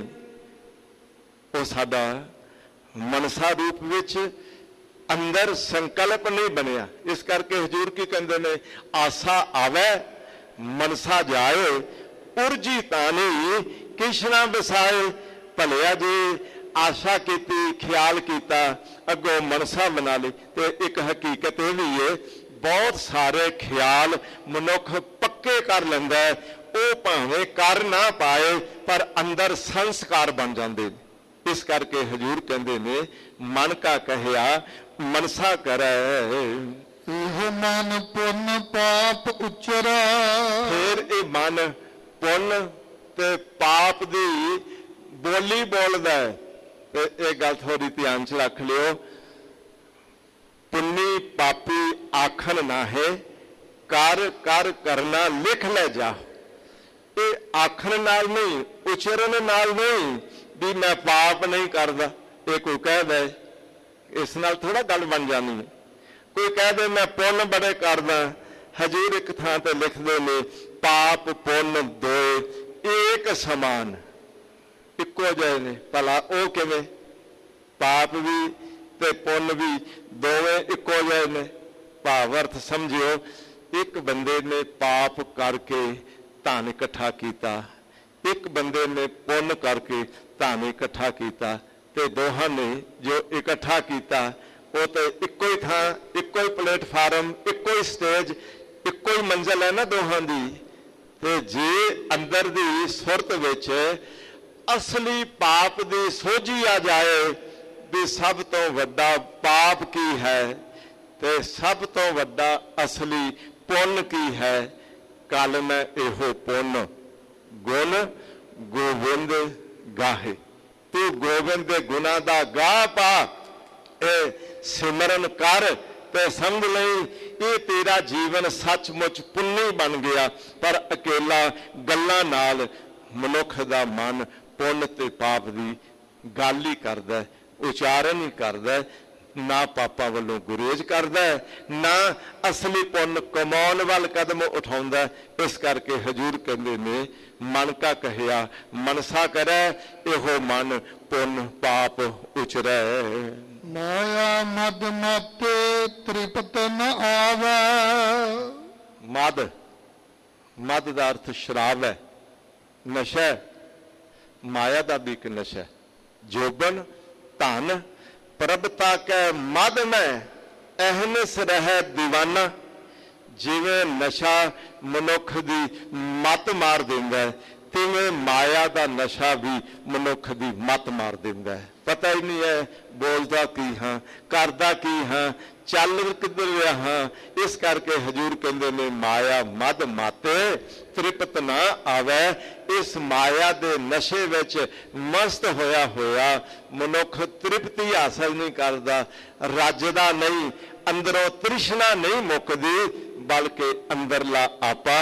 वो साडा मनसा रूप विच अंदर संकल्प नहीं बनया। इस करके हजूर की कहते ने आसा आवे मनसा जाए, उर्जी तानी किशना बसाए। भलिया जी आशा की ख्याल किया अगों मनसा बना ली तो एक हकीकत यह भी है बहुत सारे ख्याल मनुख पक्के कर लेंदा है, वो भावें कर ना पाए पर अंदर संस्कार बन जाते। इस करके हजूर कहते ने मन का कहया मनसा करे। मन पुण्य पाप उचरा, फिर ये मन पुण्य ते पाप दी बोली बोलदा है। ये गल थोड़ी ध्यान च रख लियो, पुन्नी पापी आखन ना है, कर कर करना लिख ले जा। ये आखन नाल नहीं, उचरण नाल नहीं भी मैं पाप नहीं करता। ये कोई कह दे इस नाल थोड़ा गल बन जानी है। कोई कह दे मैं पुण्य बड़े करदा, हजूर एक थां ते लिखदे ने पाप पुण्य दो एक समान इक्को जिहे ने। भला वो किवें? पाप भी ते पुण्य भी दोवें इक्को जिहे ने। भाव अर्थ समझियो, एक बंदे ने पाप करके धन इकट्ठा किया, एक बंदे ने पुण्य करके धन इकट्ठा किया, ते दोहां ने जो इकट्ठा किया वो तो इक्को ही थां, इक्को ही प्लेटफार्म, इक्को ही स्टेज, इक्को ही मंजिल है ना दोहां दी। ते जे अंदर दी सुरत विच असली पाप दी सोझी आ जाए भी सब तो वड्डा पाप की है ते सब तो वड्डा असली पुण्य की है। कल मैं इहो पुण्य गुण गोविंद गाहे, तू गोविंद दे गुना दा गा पा, ए सिमरन कर ते समझ लई ये तेरा जीवन सचमुच पुन्नी बन गया। पर अकेला गल्लां नाल मनुख दा मन पुण्य ते पाप दी गल ही करदा है, उचारण ही करदा है, ना पापा वालों गुरेज करदा है, ना असली पुण्य कमाउण वाल कदम उठाउंदा है। इस करके हजूर कहंदे ने मन का कहया मनसा करे, इहो मन पुण्य पाप उचरै। माया मद माते त्रिपत न आवे। मद, मद का अर्थ शराब है, नशा है। माया का भी एक नशा है। जोबन धन प्रभता के मद में अहनस रहे दीवाना। जिवें नशा मनुख की मत मार देंदा है, तिवें माया का नशा भी मनुख की मत मार देंदा है। पता ही नहीं है बोलता की हाँ, करदा की हाँ, चल किधर रहा हाँ। इस करके हजूर कहते ने माया मद माते तृप्त ना आवे। इस माया दे नशे विच मस्त होया होया मनुख तृप्ति हासिल नहीं करता, रजदा नहीं, अंदरों तृष्णा नहीं मुकदी, बल्कि अंदरला आपा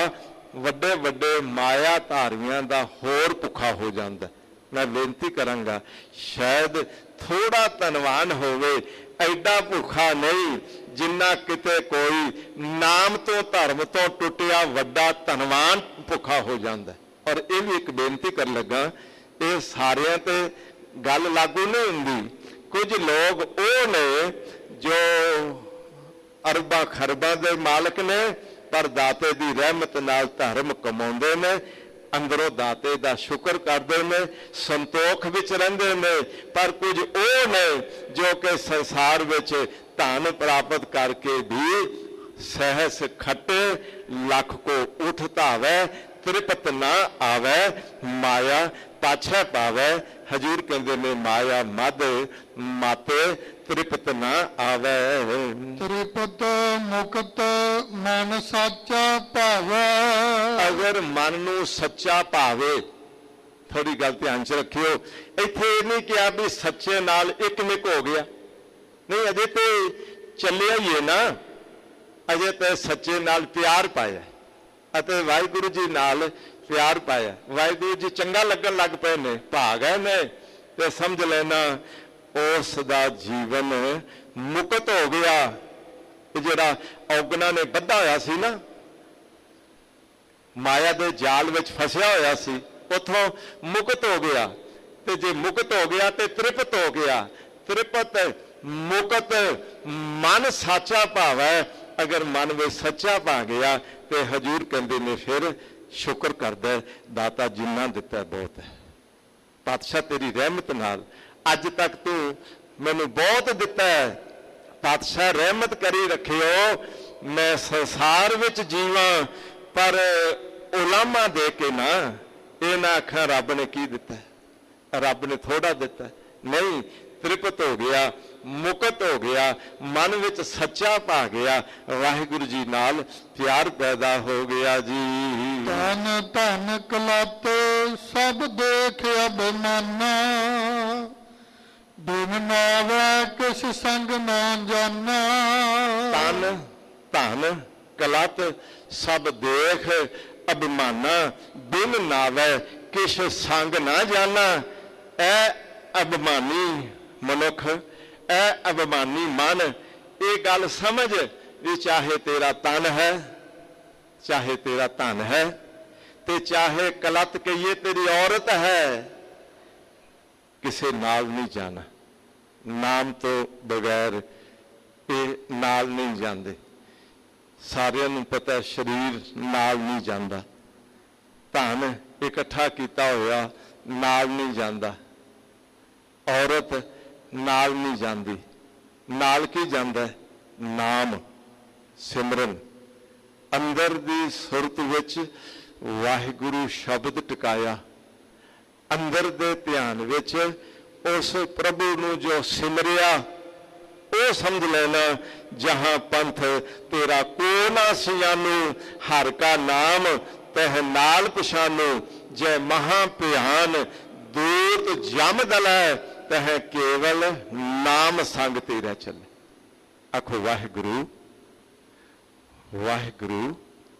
ਵੱਡੇ ਵੱਡੇ ਮਾਇਆ ਧਾਰੀਆਂ ਦਾ ਹੋਰ ਭੁੱਖਾ ਹੋ ਜਾਂਦਾ। ਮੈਂ ਬੇਨਤੀ ਕਰਾਂਗਾ, ਸ਼ਾਇਦ ਥੋੜਾ ਧਨਵਾਨ ਹੋਵੇ, ਐਡਾ ਭੁੱਖਾ ਨਹੀਂ ਜਿੰਨਾ ਕਿਤੇ ਕੋਈ ਨਾਮ ਤੋਂ ਧਰਮ ਤੋਂ ਟੁੱਟਿਆ ਵੱਡਾ ਧਨਵਾਨ ਭੁੱਖਾ ਹੋ ਜਾਂਦਾ। ਔਰ ਇਹ ਵੀ ਇੱਕ ਬੇਨਤੀ ਕਰਨ ਲੱਗਾ, ਇਹ ਸਾਰਿਆਂ ਤੇ ਗੱਲ ਲਾਗੂ ਨਹੀਂ ਹੁੰਦੀ। ਕੁਝ ਲੋਕ ਉਹ ਨੇ ਜੋ ਅਰਬਾਂ ਖਰਬਾਂ ਦੇ ਮਾਲਕ ਨੇ, ਪਰ ਦਾਤੇ ਦੀ ਰਹਿਮਤ ਨਾਲ ਧਰਮ ਕਮਾਉਂਦੇ ਨੇ, ਅੰਦਰੋਂ ਦਾਤੇ ਦਾ ਸ਼ੁਕਰ ਕਰਦੇ ਨੇ, ਸੰਤੋਖ ਵਿੱਚ ਰਹਿੰਦੇ ਨੇ। ਪਰ ਕੁਝ ਉਹ ਨੇ ਜੋ ਕਿ ਸੰਸਾਰ ਵਿੱਚ ਧਨ ਪ੍ਰਾਪਤ ਕਰਕੇ ਵੀ ਸਹਿਸ ਖੱਟੇ, ਲੱਖ ਕੋ ਉਠ ਧਾਵੈ, ਤ੍ਰਿਪਤ ਨਾ ਆਵੈ, ਮਾਇਆ ਪਾਛੈ ਪਾਵੈ। ਹਜ਼ੂਰ ਕਹਿੰਦੇ ਨੇ ਮਾਇਆ ਮਦ ਮਾਤੇ ਤ੍ਰਿਪਤ ਨਾ ਆਵੈ। ਤ੍ਰਿਪਤ ਮੁਕਤ ਮਨ ਸਾਚਾ ਭਾਵੈ। ਅਗਰ ਮਨ ਨੂੰ ਸੱਚਾ ਭਾਵੇ, ਥੋੜੀ ਗੱਲ ਧਿਆਨ ਚ ਰੱਖਿਓ, ਇੱਥੇ ਇਹ ਨਹੀਂ ਕਿਹਾ ਵੀ ਸੱਚੇ ਨਾਲ ਇੱਕ ਮਿਕ ਹੋ ਗਿਆ, ਨਹੀਂ, ਅਜੇ ਤੇ ਚੱਲਿਆ ਹੀ ਹੈ ਨਾ, ਅਜੇ ਤੇ ਸੱਚੇ ਨਾਲ ਪਿਆਰ ਪਾਇਆ ਅਤੇ ਵਾਹਿਗੁਰੂ ਜੀ ਨਾਲ ਪਿਆਰ ਪਾਇਆ। ਵਾਹਿਗੁਰੂ ਜੀ ਚੰਗਾ ਲੱਗਣ ਲੱਗ ਪਏ ਨੇ, ਭਾਗ ਹੈ ਨੇ, ਤੇ ਸਮਝ ਲੈਣਾ ਉਸ ਦਾ ਜੀਵਨ ਮੁਕਤ ਹੋ ਗਿਆ। ਜਿਹੜਾ ਔਗਣਾ ਨੇ ਬੱਧਾ ਹੋਇਆ ਸੀ ਨਾ, ਮਾਇਆ ਦੇ ਜਾਲ ਵਿੱਚ ਫਸਿਆ ਹੋਇਆ ਸੀ, ਉੱਥੋਂ ਮੁਕਤ ਹੋ ਗਿਆ। ਤੇ ਜੇ ਮੁਕਤ ਹੋ ਗਿਆ ਤੇ ਤ੍ਰਿਪਤ ਹੋ ਗਿਆ। ਤ੍ਰਿਪਤ ਮੁਕਤ ਮਨ ਸਾਚਾ ਭਾਵੈ। ਅਗਰ ਮਨ ਵਿੱਚ ਸੱਚਾ ਪਾ ਗਿਆ ਤੇ ਹਜ਼ੂਰ ਕਹਿੰਦੇ ਨੇ ਫਿਰ ਸ਼ੁਕਰ ਕਰਦਾ, ਦਾਤਾ ਜਿੰਨਾ ਦਿੱਤਾ ਬਹੁਤ ਹੈ। ਪਾਤਸ਼ਾਹ ਤੇਰੀ ਰਹਿਮਤ ਨਾਲ ਅੱਜ ਤੱਕ ਤੂੰ ਮੈਨੂੰ ਬਹੁਤ ਦਿੱਤਾ ਹੈ, ਪਾਤਸ਼ਾਹ ਰਹਿਮਤ ਕਰੀ ਰੱਖਿਓ, ਮੈਂ ਸੰਸਾਰ ਵਿੱਚ ਜੀਵਾਂ ਪਰ ਉਲਾਮਾ ਦੇ ਕੇ ਨਾ ਇਹ ਨਾ ਆਖਾਂ ਰੱਬ ਨੇ ਕੀ ਦਿੱਤਾ, ਰੱਬ ਨੇ ਥੋੜਾ ਦਿੱਤਾ, ਨਹੀਂ। ਤ੍ਰਿਪਤ ਹੋ ਗਿਆ, ਮੁਕਤ ਹੋ ਗਿਆ, ਮਨ ਵਿੱਚ ਸੱਚਾ ਪਾ ਗਿਆ, ਵਾਹਿਗੁਰੂ ਜੀ ਨਾਲ ਪਿਆਰ ਪੈਦਾ ਹੋ ਗਿਆ ਜੀ। ਧਨ ਧਨ ਕਲਤ ਸਭ ਦੇਖ ਅਭਿਮਾਨਾ, ਬਿਨ ਨਾਵੈ ਕਿਛ ਸੰਗ ਨਾ ਜਾਨਾ। ਧਨ ਧਨ ਕਲਤ ਸਭ ਦੇਖ ਅਭਿਮਾਨਾ, ਬਿਨ ਨਾਵੈ ਕਿਛ ਸੰਗ ਨਾ ਜਾਨਾ। ਇਹ ਅਭਿਮਾਨੀ ਮਨੁੱਖ, ਇਹ ਅਭਿਮਾਨੀ ਮਨ ਇਹ ਗੱਲ ਸਮਝ ਵੀ ਚਾਹੇ ਤੇਰਾ ਤਨ ਹੈ, ਚਾਹੇ ਤੇਰਾ ਧਨ ਹੈ, ਤੇ ਚਾਹੇ ਕਲਤ ਕਹੀਏ ਤੇਰੀ ਔਰਤ ਹੈ, ਕਿਸੇ ਨਾਲ ਨਹੀਂ ਜਾਣਾ। ਨਾਮ ਤੋਂ ਬਗੈਰ ਇਹ ਨਾਲ ਨਹੀਂ ਜਾਂਦੇ। ਸਾਰਿਆਂ ਨੂੰ ਪਤਾ ਸਰੀਰ ਨਾਲ ਨਹੀਂ ਜਾਂਦਾ, ਧਨ ਇਕੱਠਾ ਕੀਤਾ ਹੋਇਆ ਨਾਲ ਨਹੀਂ ਜਾਂਦਾ, ਔਰਤ ਨਾਲ ਨਹੀਂ ਜਾਂਦੀ। ਨਾਲ ਕੀ ਜਾਂਦਾ? ਨਾਮ ਸਿਮਰਨ। ਅੰਦਰ ਦੀ ਸੁਰਤ ਵਿੱਚ ਵਾਹਿਗੁਰੂ ਸ਼ਬਦ ਟਿਕਾਇਆ, ਅੰਦਰ ਦੇ ਧਿਆਨ ਵਿੱਚ ਉਸ ਪ੍ਰਭੂ ਨੂੰ ਜੋ ਸਿਮਰਿਆ, ਉਹ ਸਮਝ ਲੈਣਾ ਜਹਾਂ ਪੰਥ ਤੇਰਾ ਕੋ ਨਾ ਸਿਆਨੂ, ਹਰ ਕਾ ਨਾਮ ਤਹ ਨਾਲ ਪਛਾਨੂ। ਜੈ ਮਹਾ ਭਿਆਨ ਦੂਤ ਜਮ ਦਲੈ, ਤਹ ਕੇਵਲ ਨਾਮ ਸੰਗ ਤੇਰਾ ਚੱਲੇ। ਆਖੋ ਵਾਹਿਗੁਰੂ ਵਾਹਿਗੁਰੂ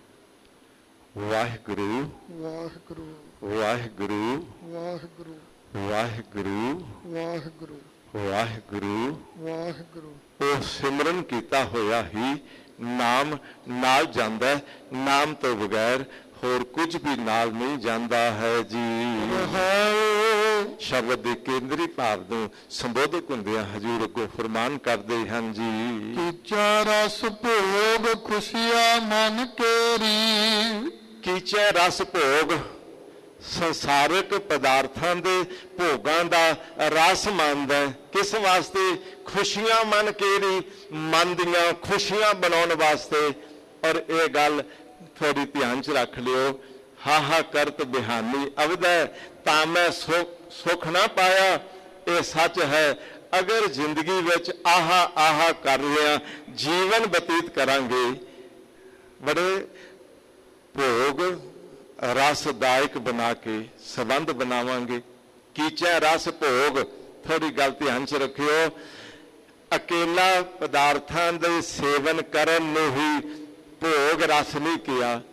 ਵਾਹਿਗੁਰੂ ਵਾਹਿਗੁਰੂ ਵਾਹਿਗੁਰੂ ਵਾਹਿਗੁਰੂ ਵਾਹਿਗੁਰੂ ਵਾਹਿਗੁਰੂ ਵਾਹਿਗੁਰੂ ਵਾਹਿਗੁਰੂ। ਉਹ ਸਿਮਰਨ ਕੀਤਾ ਹੋਇਆ ਹੀ ਨਾਮ ਨਾਲ ਜਾਂਦਾ, ਨਾਮ ਤੋਂ ਬਗੈਰ ਹੋਰ ਕੁਝ ਵੀ ਨਾਲ ਨਹੀਂ ਜਾਂਦਾ ਹੈ ਜੀ। ਸ਼ਬਦ ਦੇ ਕੇਂਦਰੀ ਭਾਵ ਨੂੰ ਸੰਬੋਧਕ ਹੁੰਦਿਆਂ ਹਜ਼ੂਰ ਅੱਗੋਂ ਫਰਮਾਨ ਕਰਦੇ ਹਨ ਜੀ। ਕੀਚਾ ਰਸ ਭੋਗ ਖੁਸ਼ੀਆਂ ਮਨ ਕੇਰੀ। ਕੀਚਾ ਰਸ ਭੋਗ ਸੰਸਾਰਿਕ ਪਦਾਰਥਾਂ ਦੇ ਭੋਗਾਂ ਦਾ ਰਸ ਮੰਨਦਾ। ਕਿਸ ਵਾਸਤੇ? ਖੁਸ਼ੀਆਂ ਮਨ ਕੇਰੀ, ਮਨ ਦੀਆਂ ਖੁਸ਼ੀਆਂ ਬਣਾਉਣ ਵਾਸਤੇ। ਔਰ ਇਹ ਗੱਲ ਥੋੜੀ ਧਿਆਨ ਚ ਰੱਖ ਲਿਓ, ਹਾਹਾ ਕਰਤ ਬਿਹਾਨੀ ਅਵਦੈ, ਤਾਂ ਮੈਂ ਸੁਖ ਸੁਖ ਨਾ ਪਾਇਆ। ਇਹ ਸੱਚ ਹੈ। ਅਗਰ ਜ਼ਿੰਦਗੀ ਵਿੱਚ ਆਹਾ ਆਹਾ ਕਰ ਲਿਆ, ਜੀਵਨ ਬਤੀਤ ਕਰਾਂਗੇ, ਬੜੇ ਭੋਗ ਰਸਦਾਇਕ ਬਣਾ ਕੇ ਸੰਬੰਧ ਬਣਾਵਾਂਗੇ। ਕੀਚਾ ਰਸ ਭੋਗ, ਥੋੜੀ ਗੱਲ ਧਿਆਨ ਚ ਰੱਖਿਓ, ਅਕੇਲਾ ਪਦਾਰਥਾਂ ਦੇ ਸੇਵਨ ਕਰਨ ਨੂੰ ਹੀ ਭੋਗ ਰਸ ਨਹੀਂ ਕਿਹਾ।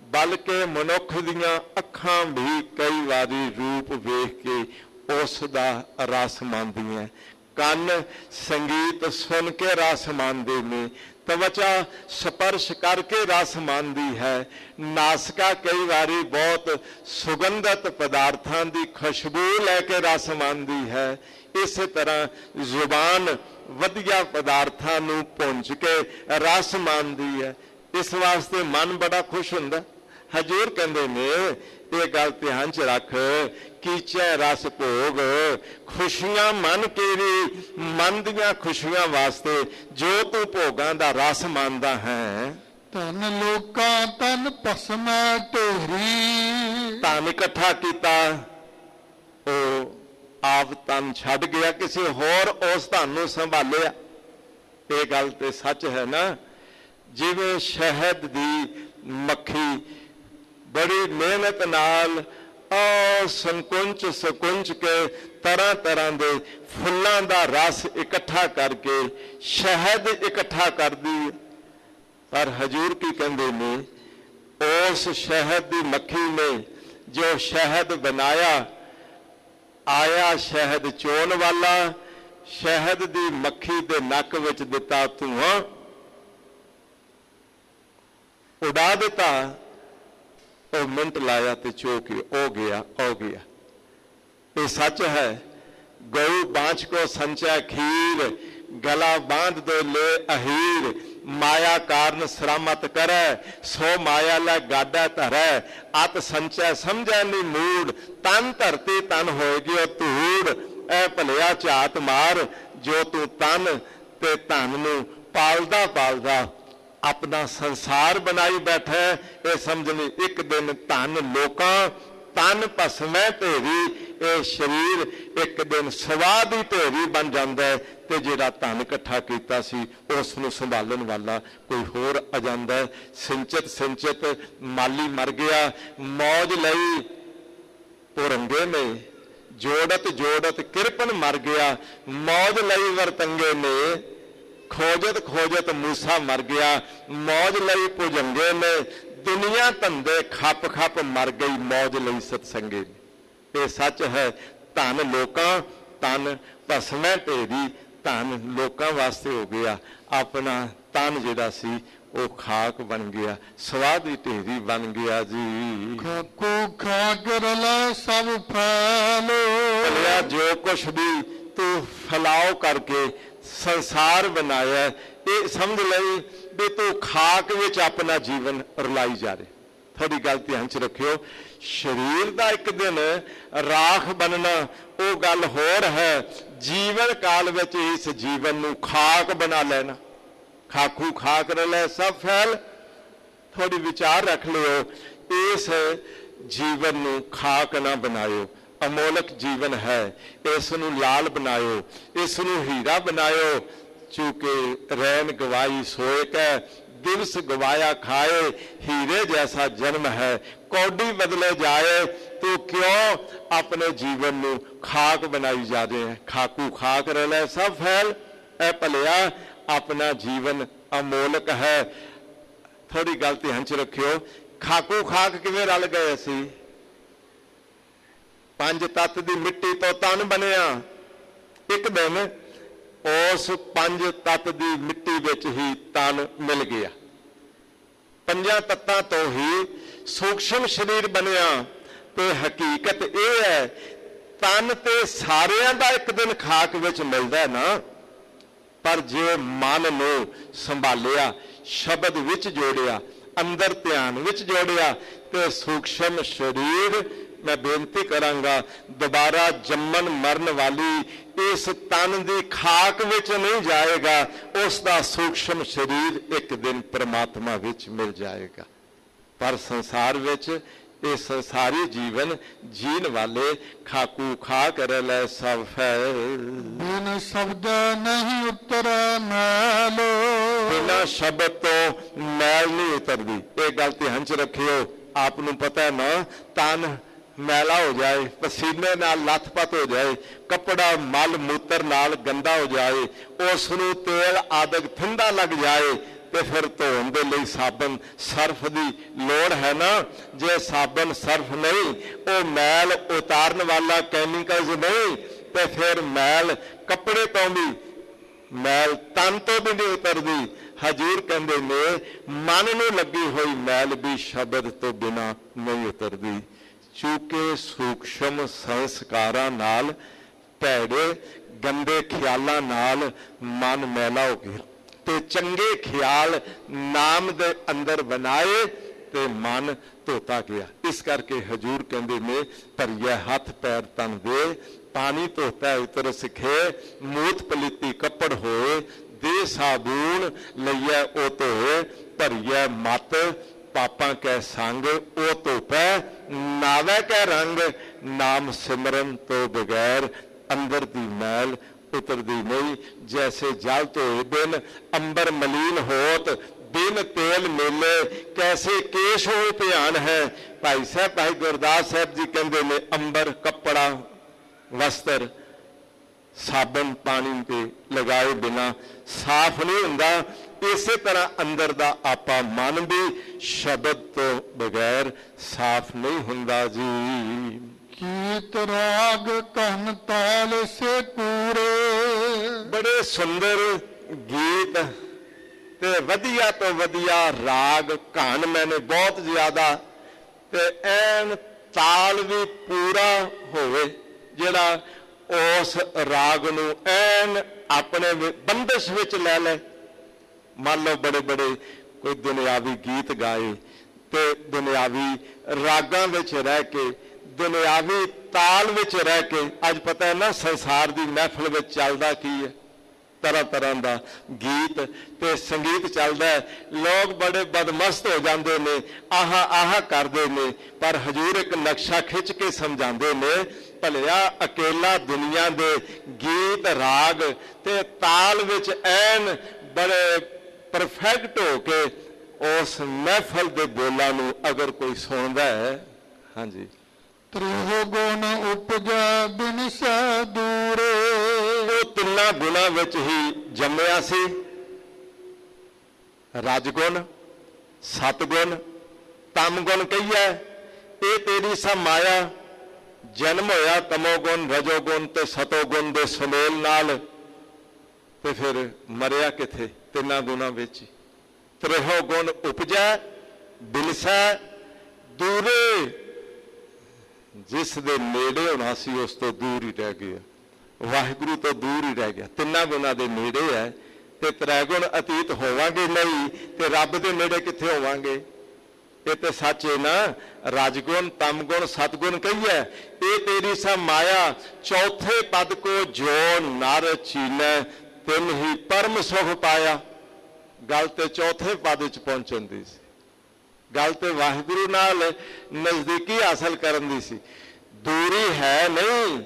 ਬਲਕਿ ਮਨੁੱਖ ਦੀਆਂ ਅੱਖਾਂ ਵੀ ਕਈ ਵਾਰੀ ਰੂਪ ਵੇਖ ਕੇ ਉਸ ਦਾ ਰਸ ਮੰਨਦੀਆਂ, ਕੰਨ ਸੰਗੀਤ ਸੁਣ ਕੇ ਰਸ ਮੰਨਦੇ ਨੇ, ਤਵਚਾ ਸਪਰਸ਼ ਕਰਕੇ ਰਸ ਮੰਨਦੀ ਹੈ, ਨਾਸਿਕਾ ਕਈ ਵਾਰੀ ਬਹੁਤ ਸੁਗੰਧਿਤ ਪਦਾਰਥਾਂ ਦੀ ਖੁਸ਼ਬੂ ਲੈ ਕੇ ਰਸ ਮੰਨਦੀ ਹੈ। ਇਸੇ ਤਰ੍ਹਾਂ ਜ਼ੁਬਾਨ ਵਧੀਆ ਪਦਾਰਥਾਂ ਨੂੰ ਭੁੰਜ ਕੇ ਰਸ ਮੰਨਦੀ ਹੈ। ਇਸ ਵਾਸਤੇ ਮਨ ਬੜਾ ਖੁਸ਼ ਹੁੰਦਾ। ਹਜ਼ੂਰ ਕਹਿੰਦੇ ਨੇ ਇਹ ਗੱਲ ਧਿਆਨ ਚ ਰੱਖ, ਕੀਚੈ ਰਸ ਭੋਗ, ਖੁਸ਼ੀਆਂ ਮੰਨ ਕੇ ਵੀ ਮਨ ਦੀਆਂ ਖੁਸ਼ੀਆਂ ਵਾਸਤੇ ਜੋ ਤੂੰ ਭੋਗਾਂ ਦਾ ਰਸ ਮੰਨਦਾ ਹੈ। ਧਨ ਲੋਕਾਂ ਤਨ ਭਸਮੈ ਢੇਰੀ, ਧਨ ਇਕੱਠਾ ਕੀਤਾ, ਉਹ ਆਪ ਤਨ ਛੱਡ ਗਿਆ, ਕਿਸੇ ਹੋਰ ਉਸ ਧਨ ਨੂੰ ਸੰਭਾਲਿਆ। ਇਹ ਗੱਲ ਤੇ ਸੱਚ ਹੈ ਨਾ। ਜਿਵੇਂ ਸ਼ਹਿਦ ਦੀ ਮੱਖੀ ਬੜੀ ਮਿਹਨਤ ਨਾਲ ਆ ਸੰਕੁੰਚ ਸਕੁੰਚ ਕੇ ਤਰ੍ਹਾਂ ਤਰ੍ਹਾਂ ਦੇ ਫੁੱਲਾਂ ਦਾ ਰਸ ਇਕੱਠਾ ਕਰਕੇ ਸ਼ਹਿਦ ਇਕੱਠਾ ਕਰਦੀ, ਪਰ ਹਜ਼ੂਰ ਕੀ ਕਹਿੰਦੇ ਨੇ, ਉਸ ਸ਼ਹਿਦ ਦੀ ਮੱਖੀ ਨੇ ਜੋ ਸ਼ਹਿਦ ਬਣਾਇਆ, ਆਇਆ ਸ਼ਹਿਦ ਚੋਣ ਵਾਲਾ, ਸ਼ਹਿਦ ਦੀ ਮੱਖੀ ਦੇ ਨੱਕ ਵਿੱਚ ਦਿੱਤਾ ਧੂਆਂ, ਉਡਾ ਦਿੱਤਾ, ਉਹ ਮਿੰਟ ਲਾਇਆ ਤੇ ਚੋ ਕੇ ਹੋ ਗਿਆ ਹੋ ਗਿਆ। ਇਹ ਸੱਚ ਹੈ। ਗਊ ਬਾਂਝ ਕੋ ਸੰਚੈ ਖੀਰ, ਗਲਾ ਬਾਂਧ ਦੋ ਲੈ ਅਹੀਰ, ਮਾਇਆ ਕਾਰਨ ਸਰਾਮਤ ਕਰੈ, ਸੋ ਮਾਇਆ ਲੈ ਗਾਡਾ ਧਰੈ, ਅਤ ਸੰਚੈ ਸਮਝੈ ਨੀ ਮੂੜ, ਤਨ ਧਰਤੀ ਤਨ ਹੋਏਗੀ ਉਹ ਧੂੜ, ਐ ਭਲਿਆ ਝਾਤ ਮਾਰ, ਜੋ ਤੂੰ ਤਨ ਤੇ ਧਨ ਨੂੰ ਪਾਲਦਾ ਪਾਲਦਾ ਆਪਣਾ ਸੰਸਾਰ ਬਣਾਈ ਬੈਠਾ। ਇਹ ਸਮਝਣੀ ਇੱਕ ਦਿਨ ਧਨ ਲੋਕਾਂ ਤਨ ਭਸਮੈ ਢੇਰੀ, ਇਹ ਸਰੀਰ ਇੱਕ ਦਿਨ ਸਵਾਹ ਦੀ ਢੇਰੀ ਬਣ ਜਾਂਦਾ ਹੈ, ਤੇ ਜਿਹੜਾ ਧਨ ਇਕੱਠਾ ਕੀਤਾ ਸੀ ਉਸ ਨੂੰ ਸੰਭਾਲਣ ਵਾਲਾ ਕੋਈ ਹੋਰ ਆ ਜਾਂਦਾ। ਸਿੰਚਿਤ ਸਿੰਚਿਤ ਮਾਲੀ ਮਰ ਗਿਆ, ਮੌਜ ਲਈ ਪੁਰੰਗੇ ਨੇ, ਜੋੜਤ ਜੋੜਤ ਕਿਰਪਨ ਮਰ ਗਿਆ, ਮੌਜ ਲਈ ਵਰਤੰਗੇ ਨੇ, ਖੋਜਤ ਖੋਜਤ ਮੂਸਾ ਮਰ ਗਿਆ, ਮੌਜ ਲਈ ਭੁਜੰਗੇ ਨੇ, ਦੁਨੀਆ ਧੰਦੇ ਖੱਪ ਖੱਪ ਮਰ ਗਈ, ਮੌਜ ਲਈ ਸਤਸੰਗੇ। ਇਹ ਸੱਚ ਹੈ। ਧਨ ਲੋਕਾਂ ਤਨ ਭਸਮੈ ਢੇਰੀ, ਧਨ ਲੋਕਾਂ ਵਾਸਤੇ ਹੋ ਗਿਆ, ਆਪਣਾ ਤਨ ਜਿਹੜਾ ਸੀ ਉਹ ਖਾਕ ਬਣ ਗਿਆ, ਸਵਾਹ ਦੀ ਢੇਰੀ ਬਣ ਗਿਆ ਜੀ। ਖਾਕੂ ਖਾਕ ਰਲਾ ਸਭ ਫੈਲੋ, ਭਲਿਆ ਜੋ ਕੁਛ ਵੀ ਤੂੰ ਫੈਲਾਓ ਕਰਕੇ ਸੰਸਾਰ ਬਣਾਇਆ, ਇਹ ਸਮਝ ਲਈ ਵੀ ਤੂੰ ਖਾਕ ਵਿੱਚ ਆਪਣਾ ਜੀਵਨ ਰਲਾਈ ਜਾ ਰਹੇ। ਥੋੜੀ ਗੱਲ ਧਿਆਨ ਚ ਰੱਖਿਓ, ਸਰੀਰ ਦਾ ਇੱਕ ਦਿਨ ਰਾਖ ਬਣਨਾ ਉਹ ਗੱਲ ਹੋਰ ਹੈ, ਜੀਵਨ ਕਾਲ ਵਿੱਚ ਇਸ ਜੀਵਨ ਨੂੰ ਖਾਕ ਬਣਾ ਲੈਣਾ। ਖਾਕੂ ਖਾਕ ਰਲੇ ਸਭ ਫੈਲ, ਥੋੜੀ ਵਿਚਾਰ ਰੱਖ ਲਿਓ, ਇਸ ਜੀਵਨ ਨੂੰ ਖਾਕ ਨਾ ਬਣਾਇਓ। ਅਮੋਲਕ ਜੀਵਨ ਹੈ, ਇਸ ਨੂੰ ਲਾਲ ਬਣਾਇਓ, ਇਸ ਨੂੰ ਹੀਰਾ ਬਣਾਇਓ। ਚੂਕੇ ਰੈਨ ਗਵਾਈ ਸੋਏ ਕੈ, ਦਿਵਸ ਗਵਾਇਆ ਖਾਏ, ਹੀਰੇ ਜੈਸਾ ਜਨਮ ਹੈ, ਕੌਡੀ ਬਦਲੇ ਜਾਏ। ਤੂੰ ਕਿਉਂ ਆਪਣੇ ਜੀਵਨ ਨੂੰ ਖਾਕ ਬਣਾਈ ਜਾ ਰਹੇ ਹੈ? ਖਾਕੂ ਖਾਕ ਰਲੇ ਸਭ ਫੈਲ, ਐ ਭਲਿਆ ਆਪਣਾ ਜੀਵਨ ਅਮੋਲਕ ਹੈ। ਥੋੜੀ ਗੱਲ ਧਿਆਨ ਚ ਰੱਖਿਓ, ਖਾਕੂ ਖਾਕ ਕਿਵੇਂ ਰਲ ਗਏ ਅਸੀਂ? ਪੰਜ ਤੱਤ ਦੀ ਮਿੱਟੀ ਤੋਂ ਤਨ ਬਣਿਆ। ਇੱਕ ਦਿਨ ਉਸ ਪੰਜ ਤੱਤ ਦੀ ਮਿੱਟੀ ਵਿੱਚ ਹੀ ਤਨ ਮਿਲ ਗਿਆ। ਪੰਜਾਂ ਤੱਤਾਂ ਤੋਂ ਹੀ ਸੂਖਸ਼ਮ ਸਰੀਰ ਬਣਿਆ। ਤੇ ਹਕੀਕਤ ਇਹ ਹੈ, ਤਨ ਤੇ ਸਾਰਿਆਂ ਦਾ ਇੱਕ ਦਿਨ ਖਾਕ ਵਿੱਚ ਮਿਲਦਾ ਨਾ, ਪਰ ਜੇ ਮਨ ਨੂੰ ਸੰਭਾਲਿਆ, ਸ਼ਬਦ ਵਿੱਚ ਜੋੜਿਆ, ਅੰਦਰ ਧਿਆਨ ਵਿੱਚ ਜੋੜਿਆ, ਤੇ ਸੂਖਸ਼ਮ ਸਰੀਰ, ਮੈਂ ਬੇਨਤੀ ਕਰਾਂਗਾ, ਦੁਬਾਰਾ ਜੰਮਣ ਮਰਨ ਵਾਲੀ ਇਸ ਤਨ ਦੀ ਖਾਕ ਵਿੱਚ ਨਹੀਂ ਜਾਏਗਾ, ਉਸ ਦਾ ਸੂਖਸ਼ਮ ਸਰੀਰ ਇੱਕ ਦਿਨ ਪਰਮਾਤਮਾ ਵਿੱਚ ਮਿਲ ਜਾਏਗਾ। ਪਰ ਸੰਸਾਰ ਵਿੱਚ ਇਹ ਸੰਸਾਰੀ ਜੀਵਨ ਜੀਣ ਵਾਲੇ ਖਾਕੂ ਖਾਕ ਰਲੇ ਸਭ ਫੈਲ, ਬਿਨ ਸ਼ਬਦ ਨਹੀਂ ਉਤਰੈ ਮੈਲ, ਬਿਨਾਂ ਸ਼ਬਦ ਤੋਂ ਮੈਲ ਨਹੀਂ ਉਤਰਦੀ। ਇਹ ਗੱਲ ਧਿਆਨ ਚ ਰੱਖਿਓ। ਆਪ ਨੂੰ ਪਤਾ ਹੈ ਨਾ, ਤਨ ਮੈਲਾ ਹੋ ਜਾਏ, ਪਸੀਨੇ ਨਾਲ ਲੱਥਪੱਥ ਹੋ ਜਾਏ, ਕੱਪੜਾ ਮਲ ਮੂਤਰ ਨਾਲ ਗੰਦਾ ਹੋ ਜਾਏ, ਉਸ ਨੂੰ ਤੇਲ ਆਦਿਕ ਠੰਡਾ ਲੱਗ ਜਾਏ, ਤੇ ਫਿਰ ਧੋਣ ਦੇ ਲਈ ਸਾਬਣ ਸਰਫ ਦੀ ਲੋੜ ਹੈ ਨਾ। ਜੇ ਸਾਬਣ ਸਰਫ ਨਹੀਂ, ਉਹ ਮੈਲ ਉਤਾਰਨ ਵਾਲਾ ਕੈਮੀਕਲਸ ਨਹੀਂ, ਤੇ ਫਿਰ ਮੈਲ ਕੱਪੜੇ ਤੋਂ ਵੀ, ਮੈਲ ਤਨ ਤੋਂ ਵੀ ਨਹੀਂ ਉਤਰਦੀ। ਹਜ਼ੂਰ ਕਹਿੰਦੇ ਨੇ ਮਨ ਨੂੰ ਲੱਗੀ ਹੋਈ ਮੈਲ ਵੀ ਸ਼ਬਦ ਤੋਂ ਬਿਨਾਂ ਨਹੀਂ ਉਤਰਦੀ। ਚੂਕੇ ਸੂਖਸ਼ਮ ਸੰਸਕਾਰਾਂ ਨਾਲ, ਭੈੜੇ ਗੰਦੇ ਖਿਆਲਾਂ ਨਾਲ ਮਨ ਮੈਲਾ ਹੋ ਗਿਆ, ਤੇ ਚੰਗੇ ਖਿਆਲ ਨਾਮ ਦੇ ਅੰਦਰ ਬਣਾਏ ਤੇ ਮਨ ਧੋਤਾ ਗਿਆ। ਇਸ ਕਰਕੇ ਹਜ਼ੂਰ ਕਹਿੰਦੇ ਨੇ ਭਰੀਏ ਹੱਥ ਪੈਰ ਤਨ ਦੇ, ਪਾਣੀ ਧੋਤਾ ਉਤਰ ਸਿੱਖੇ, ਮੂਤ ਪਲੀਤੀ ਕੱਪੜ ਹੋਏ, ਦੇ ਸਾਬੂਨ ਲਈਐ ਉਹ ਧੋਏ, ਭਰੀਏ ਮਤ ਪਾਪਾਂ ਕੈ ਸੰਗ ਉਹ ਧੋਪੈ, ਨਾਵੈ ਕੈ ਰੰਗ ਨਾਮ ਸਿਮਰਨ ਤੋਂ ਬਗੈਰ ਅੰਦਰ ਦੀ ਮੈਲ ਉਤਰਦੀ ਨਹੀਂ। ਜੈਸੇ ਜਲ ਧੋਏ ਬਿਨ ਅੰਬਰ ਮਲੀਨ ਹੋਤ, ਬਿਨ ਤੇਲ ਮੇਲੇ ਕੈਸੇ ਕੇਸ਼ ਹੋਏ ਧਿਆਨ ਹੈ। ਭਾਈ ਸਾਹਿਬ ਭਾਈ ਗੁਰਦਾਸ ਸਾਹਿਬ ਜੀ ਕਹਿੰਦੇ ਨੇ ਅੰਬਰ ਕੱਪੜਾ ਵਸਤਰ ਸਾਬਣ ਪਾਣੀ ਤੇ ਲਗਾਏ ਬਿਨਾ ਸਾਫ਼ ਨਹੀਂ ਹੁੰਦਾ। ਇਸੇ ਤਰ੍ਹਾਂ ਅੰਦਰ ਦਾ ਆਪਾ ਮਨ ਵੀ ਸ਼ਬਦ ਤੋਂ ਬਗੈਰ ਸਾਫ਼ ਨਹੀਂ ਹੁੰਦਾ ਜੀ। ਗੀਤ ਰਾਗ ਧਨ ਤਾਲ ਸੇ ਪੂਰੇ, ਬੜੇ ਸੁੰਦਰ ਗੀਤ ਤੇ ਵਧੀਆ ਤੋਂ ਵਧੀਆ ਰਾਗ ਘਨ ਮੈਨੇ ਬਹੁਤ ਜ਼ਿਆਦਾ, ਤੇ ਐਨ ਤਾਲ ਵੀ ਪੂਰਾ ਹੋਵੇ, ਜਿਹੜਾ ਉਸ ਰਾਗ ਨੂੰ ਐਨ ਆਪਣੇ ਬੰਦਸ਼ ਵਿੱਚ ਲੈ ਲੈ। ਮੰਨ ਲਓ ਬੜੇ ਬੜੇ ਕੋਈ ਦੁਨਿਆਵੀ ਗੀਤ ਗਾਏ ਤੇ ਦੁਨਿਆਵੀ ਰਾਗਾਂ ਵਿੱਚ ਰਹਿ ਕੇ, ਦੁਨਿਆਵੀ ਤਾਲ ਵਿੱਚ ਰਹਿ ਕੇ, ਅੱਜ ਪਤਾ ਹੈ ਨਾ ਸੰਸਾਰ ਦੀ ਮਹਿਫਲ ਵਿੱਚ ਚੱਲਦਾ ਕੀ ਹੈ, ਤਰ੍ਹਾਂ ਤਰ੍ਹਾਂ ਦਾ ਗੀਤ ਤੇ ਸੰਗੀਤ ਚੱਲਦਾ ਹੈ। ਲੋਕ ਬੜੇ ਬਦਮਸਤ ਹੋ ਜਾਂਦੇ ਨੇ, ਆਹਾ ਆਹਾ ਕਰਦੇ ਨੇ, ਪਰ ਹਜ਼ੂਰ ਇੱਕ ਨਕਸ਼ਾ ਖਿੱਚ ਕੇ ਸਮਝਾਉਂਦੇ ਨੇ, ਭਲਿਆ ਅਕੇਲਾ ਦੁਨੀਆ ਦੇ ਗੀਤ ਰਾਗ ਤੇ ਤਾਲ ਵਿੱਚ ਐਨ ਬੜੇ ਪਰਫੈਕਟ ਹੋ ਕੇ ਉਸ ਮਹਿਫਲ ਦੇ ਬੋਲਾਂ ਨੂੰ ਅਗਰ ਕੋਈ ਸੁਣਦਾ ਹੈ, ਹਾਂਜੀ, ਤ੍ਰਿਹੁ ਗੁਣ ਉਪਜੈ ਬਿਨ ਸੈ ਦੂਰੇ, ਉਹ ਤਿੰਨਾਂ ਗੁਣਾਂ ਵਿੱਚ ਹੀ ਜੰਮਿਆ ਸੀ, ਰਜਗੁਣ, ਸਤਗੁਣ, ਤਮਗੁਣ ਕਹੀਏ। ਇਹ ਤੇਰੀ ਸਾ ਮਾਇਆ, ਜਨਮ ਹੋਇਆ ਤਮੋਗੁਣ ਰਜੋਗੁਣ ਤੇ ਸਤੋਗੁਣ ਦੇ ਸੁਮੇਲ ਨਾਲ, ਤੇ ਫਿਰ ਮਰਿਆ ਕਿੱਥੇ? ਤਿੰਨਾਂ ਗੁਣਾਂ ਵਿੱਚ। ਤ੍ਰਿਹੁ ਗੁਣ ਉਪਜੈ ਬਿਨਸੈ ਦੂਰੇ, ਜਿਸ ਦੇ ਨੇੜੇ ਹੋਣਾ ਸੀ ਉਸ ਤੋਂ ਦੂਰ ਹੀ ਰਹਿ ਗਿਆ, ਵਾਹਿਗੁਰੂ ਤੋਂ ਦੂਰ ਹੀ ਰਹਿ ਗਿਆ। ਤਿੰਨਾਂ ਗੁਣਾਂ ਦੇ ਨੇੜੇ ਹੈ ਤੇ ਤ੍ਰੈਗੁਣ ਅਤੀਤ ਹੋਵਾਂਗੇ ਨਹੀਂ, ਤੇ ਰੱਬ ਦੇ ਨੇੜੇ ਕਿੱਥੇ ਹੋਵਾਂਗੇ? ਇਹ ਤੇ ਸੱਚ ਹੈ ਨਾ। ਰਜਗੁਣ ਤਮਗੁਣ ਸਤਗੁਣ ਕਹੀਏ। ਇਹ ਤੇਰੀ ਸਾ ਮਾਇਆ, ਚੌਥੇ ਪਦ ਕੋ ਜੋ ਨਰ ਚੀਨੈ, ਤਿੰਨ ਹੀ ਪਰਮ ਸੁਖ ਪਾਇਆ। ਗੱਲ ਤੇ ਚੌਥੇ ਪਦ ਵਿੱਚ ਪਹੁੰਚਣ ਦੀ ਸੀ, ਗੱਲ ਤੇ ਵਾਹਿਗੁਰੂ ਨਾਲ ਨਜ਼ਦੀਕੀ ਹਾਸਲ ਕਰਨ ਦੀ ਸੀ। ਦੂਰੀ ਹੈ ਨਹੀਂ,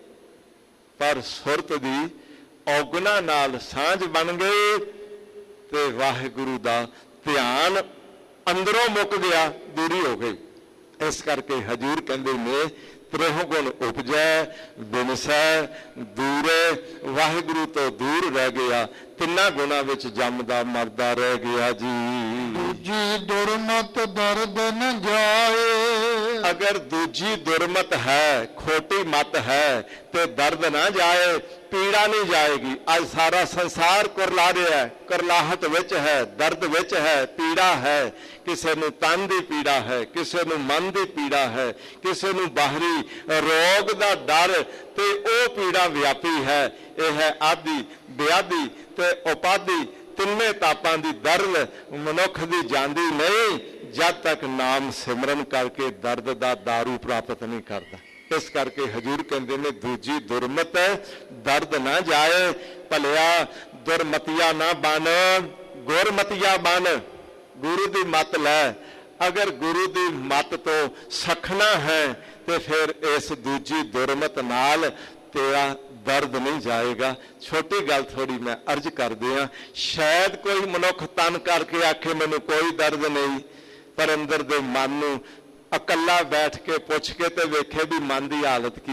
ਪਰ ਸੁਰਤ ਦੀ ਔਗੁਣਾ ਨਾਲ ਸਾਂਝ ਬਣ ਗਈ ਤੇ ਵਾਹਿਗੁਰੂ ਦਾ ਧਿਆਨ ਅੰਦਰੋਂ ਮੁੱਕ ਗਿਆ, ਦੂਰੀ ਹੋ ਗਈ। ਇਸ ਕਰਕੇ ਹਜ਼ੂਰ ਕਹਿੰਦੇ ਨੇ ਤ੍ਰਿਹੁ ਗੁਣ ਉਪਜੈ ਬਿਨਸੈ ਦੂਰੇ, ਵਾਹਿਗੁਰੂ ਤੋਂ ਦੂਰ ਰਹਿ ਗਿਆ, ਤਿੰਨਾਂ ਗੁਣਾਂ ਵਿੱਚ ਜੰਮਦਾ ਮਰਦਾ ਰਹਿ ਗਿਆ ਜੀ। ਦੂਜੀ ਦੁਰਮਤ ਦਰਦ ਨ ਜਾਏ, ਅਗਰ ਦੂਜੀ ਦੁਰਮਤ ਹੈ, ਖੋਟੀ ਮਤ ਹੈ, ਤੇ ਦਰਦ ਨਾ ਜਾਏ, ਪੀੜਾ ਨਹੀਂ ਜਾਏਗੀ। ਅੱਜ ਸਾਰਾ ਸੰਸਾਰ ਕੁਰਲਾ ਰਿਹਾ ਹੈ, ਕੁਰਲਾਹਟ ਵਿੱਚ ਹੈ, ਦਰਦ ਵਿੱਚ ਹੈ, ਪੀੜਾ ਹੈ। ਕਿਸੇ ਨੂੰ ਤਨ ਦੀ ਪੀੜਾ ਹੈ, ਕਿਸੇ ਨੂੰ ਮਨ ਦੀ ਪੀੜਾ ਹੈ, ਕਿਸੇ ਨੂੰ ਬਾਹਰੀ ਰੋਗ ਦਾ ਡਰ, ਤੇ ਉਹ ਪੀੜਾ ਵਿਆਪੀ ਹੈ। ਇਹ ਹੈ ਆਦਿ, ਵਿਆਧੀ ਤੇ ਉਪਾਧੀ, ਤਿੰਨੇ ਤਾਪਾਂ ਦੀ ਦਰਦ ਮਨੁੱਖ ਦੀ ਜਾਂਦੀ ਨਹੀਂ ਜਦ ਤੱਕ ਨਾਮ ਸਿਮਰਨ ਕਰਕੇ ਦਰਦ ਦਾ ਦਾਰੂ ਪ੍ਰਾਪਤ ਨਹੀਂ ਕਰਦਾ। ਇਸ ਕਰਕੇ ਹਜ਼ੂਰ ਕਹਿੰਦੇ ਨੇ ਦੂਜੀ ਦੁਰਮਤ ਦਰਦ ਨਾ ਜਾਏ, ਭਲਿਆ ਦੁਰਮਤੀਆ ਨਾ ਬਣ, ਗੁਰਮਤੀਆ ਬਣ। ਗੁਰੂ ਦੀ ਮੱਤ ਲੈ, ਅਗਰ ਗੁਰੂ ਦੀ ਮੱਤ ਤੋਂ ਸਖਣਾ ਹੈ ਤੇ ਫਿਰ ਇਸ ਦੂਜੀ ਦੁਰਮਤ ਨਾਲ ਤੇਰਾ ਦਰਦ ਨਹੀਂ ਜਾਏਗਾ। ਛੋਟੀ ਗੱਲ ਥੋੜੀ ਮੈਂ ਅਰਜ਼ ਕਰਦੇ ਹਾਂ, ਸ਼ਾਇਦ ਕੋਈ ਮਨੁੱਖ ਤਨ ਕਰਕੇ ਆਖੇ ਮੈਨੂੰ ਕੋਈ ਦਰਦ ਨਹੀਂ, ਪਰ ਅੰਦਰ ਦੇ ਮਨ ਨੂੰ ਇਕੱਲਾ ਬੈਠ ਕੇ ਪੁੱਛ ਕੇ ਤੇ ਵੇਖੇ ਵੀ ਮਨ ਦੀ ਹਾਲਤ ਕੀ ਹੈ।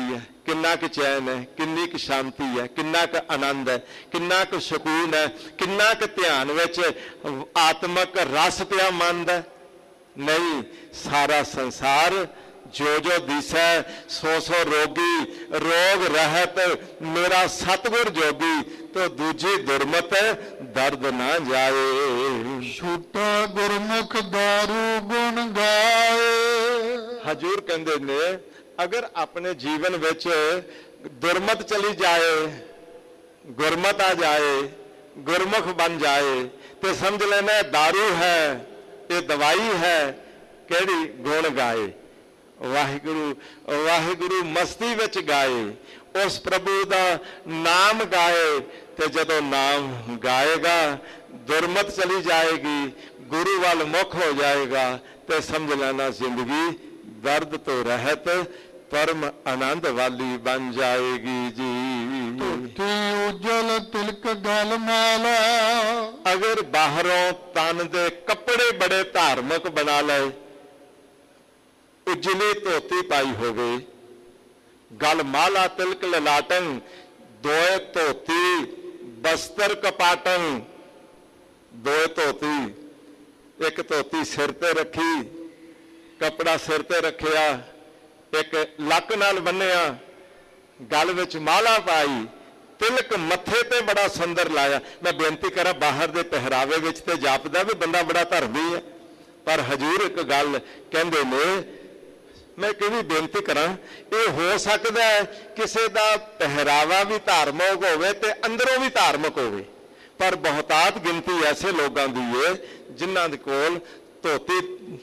ਕਿੰਨਾ ਕੁ ਚੈਨ ਹੈ, ਕਿੰਨੀ ਕੁ ਸ਼ਾਂਤੀ ਹੈ, ਕਿੰਨਾ ਕੁ ਆਨੰਦ ਹੈ, ਕਿੰਨਾ ਕੁ ਸਕੂਨ ਹੈ, ਕਿੰਨਾ ਕੁ ਧਿਆਨ ਵਿੱਚ ਆਤਮਕ ਰਸ ਪਿਆ ਮਨ ਦਾ। ਨਹੀਂ, ਸਾਰਾ ਸੰਸਾਰ ਜੋ ਜੋ ਦਿਸੈ ਸੋ ਸੋ ਰੋਗੀ, ਰੋਗ ਰਹਿਤ ਮੇਰਾ ਸਤਿਗੁਰ ਜੋਗੀ, ਤੋ ਦੂਜੀ ਦੁਰਮਤ ਦਰਦ ਨਾ ਜਾਏ। ਛੂਟਾ ਗੁਰਮੁਖ ਦਾਰੂ ਗੁਣ ਗਾਏ। ਹਜੂਰ ਕਹਿੰਦੇ ਨੇ ਅਗਰ ਆਪਣੇ ਜੀਵਨ ਵਿੱਚ ਦੁਰਮਤ ਚਲੀ ਜਾਏ, ਗੁਰਮਤ ਆ ਜਾਏ, ਗੁਰਮੁਖ ਬਣ ਜਾਏ, ਤੇ ਸਮਝ ਲੈਣਾ दारू ਹੈ, ਇਹ ਦਵਾਈ ਹੈ। ਕਿਹੜੀ? ਗੁਣ ਗਾਏ, ਵਾਹਿਗੁਰੂ ਵਾਹਿਗੁਰੂ ਮਸਤੀ ਵਿੱਚ ਗਾਏ, ਉਸ ਪ੍ਰਭੂ ਦਾ ਨਾਮ ਗਾਏ। ਤੇ ਜਦੋਂ ਨਾਮ ਗਾਏਗਾ ਦੁਰਮਤ ਚਲੀ ਜਾਏਗੀ, ਗੁਰੂ ਵੱਲ ਮੁਖ ਹੋ ਜਾਏਗਾ, ਤੇ ਸਮਝ ਲੈਣਾ ਜ਼ਿੰਦਗੀ ਦਰਦ ਤੋਂ ਰਹਿਤ ਪਰਮ ਆਨੰਦ ਵਾਲੀ ਬਣ ਜਾਏਗੀ ਜੀ। ਧੋਤੀ ਉਜਲ ਤਿਲਕ ਗਲ ਮਾਲਾ। ਅਗਰ ਬਾਹਰੋਂ ਤਨ ਦੇ ਕੱਪੜੇ ਬੜੇ ਧਾਰਮਿਕ ਬਣਾ ਲਏ, ਉਜਲੀ ਧੋਤੀ ਪਾਈ ਹੋਵੇ, ਗਲ ਮਾਲਾ ਤਿਲਕ ਲਲਾਟਨ, ਦੋਏ ਧੋਤੀ ਬਸਤਰ ਕਪਾਟਨ। ਦੋਏ ਧੋਤੀ, ਇੱਕ ਧੋਤੀ ਸਿਰ ਤੇ ਰੱਖੀ, ਕਪੜਾ ਸਿਰ ਤੇ ਰੱਖਿਆ, ਇੱਕ ਲੱਕ ਨਾਲ ਬੰਨਿਆ, ਗਲ ਵਿੱਚ ਮਾਲਾ ਪਾਈ, ਤਿਲਕ ਮੱਥੇ ਤੇ ਬੜਾ ਸੁੰਦਰ ਲਾਇਆ। ਮੈਂ ਬੇਨਤੀ ਕਰਾਂ, ਬਾਹਰ ਦੇ ਪਹਿਰਾਵੇ ਵਿੱਚ ਤੇ ਜਾਪਦਾ ਵੀ ਬੰਦਾ ਬੜਾ ਧਰਮੀ ਹੈ, ਪਰ ਹਜੂਰ ਇੱਕ ਗੱਲ ਕਹਿੰਦੇ ਨੇ, ਮੈਂ ਕਿਹੜੀ ਬੇਨਤੀ ਕਰਾਂ, ਇਹ ਹੋ ਸਕਦਾ ਹੈ ਕਿਸੇ ਦਾ ਪਹਿਰਾਵਾ ਵੀ ਧਾਰਮਿਕ ਹੋਵੇ ਤੇ ਅੰਦਰੋਂ ਵੀ ਧਾਰਮਿਕ ਹੋਵੇ, ਪਰ ਬਹੁਤਾਤ ਗਿਣਤੀ ਐਸੇ ਲੋਕਾਂ ਦੀ ਹੈ ਜਿਨ੍ਹਾਂ ਦੇ ਕੋਲ ਧੋਤੀ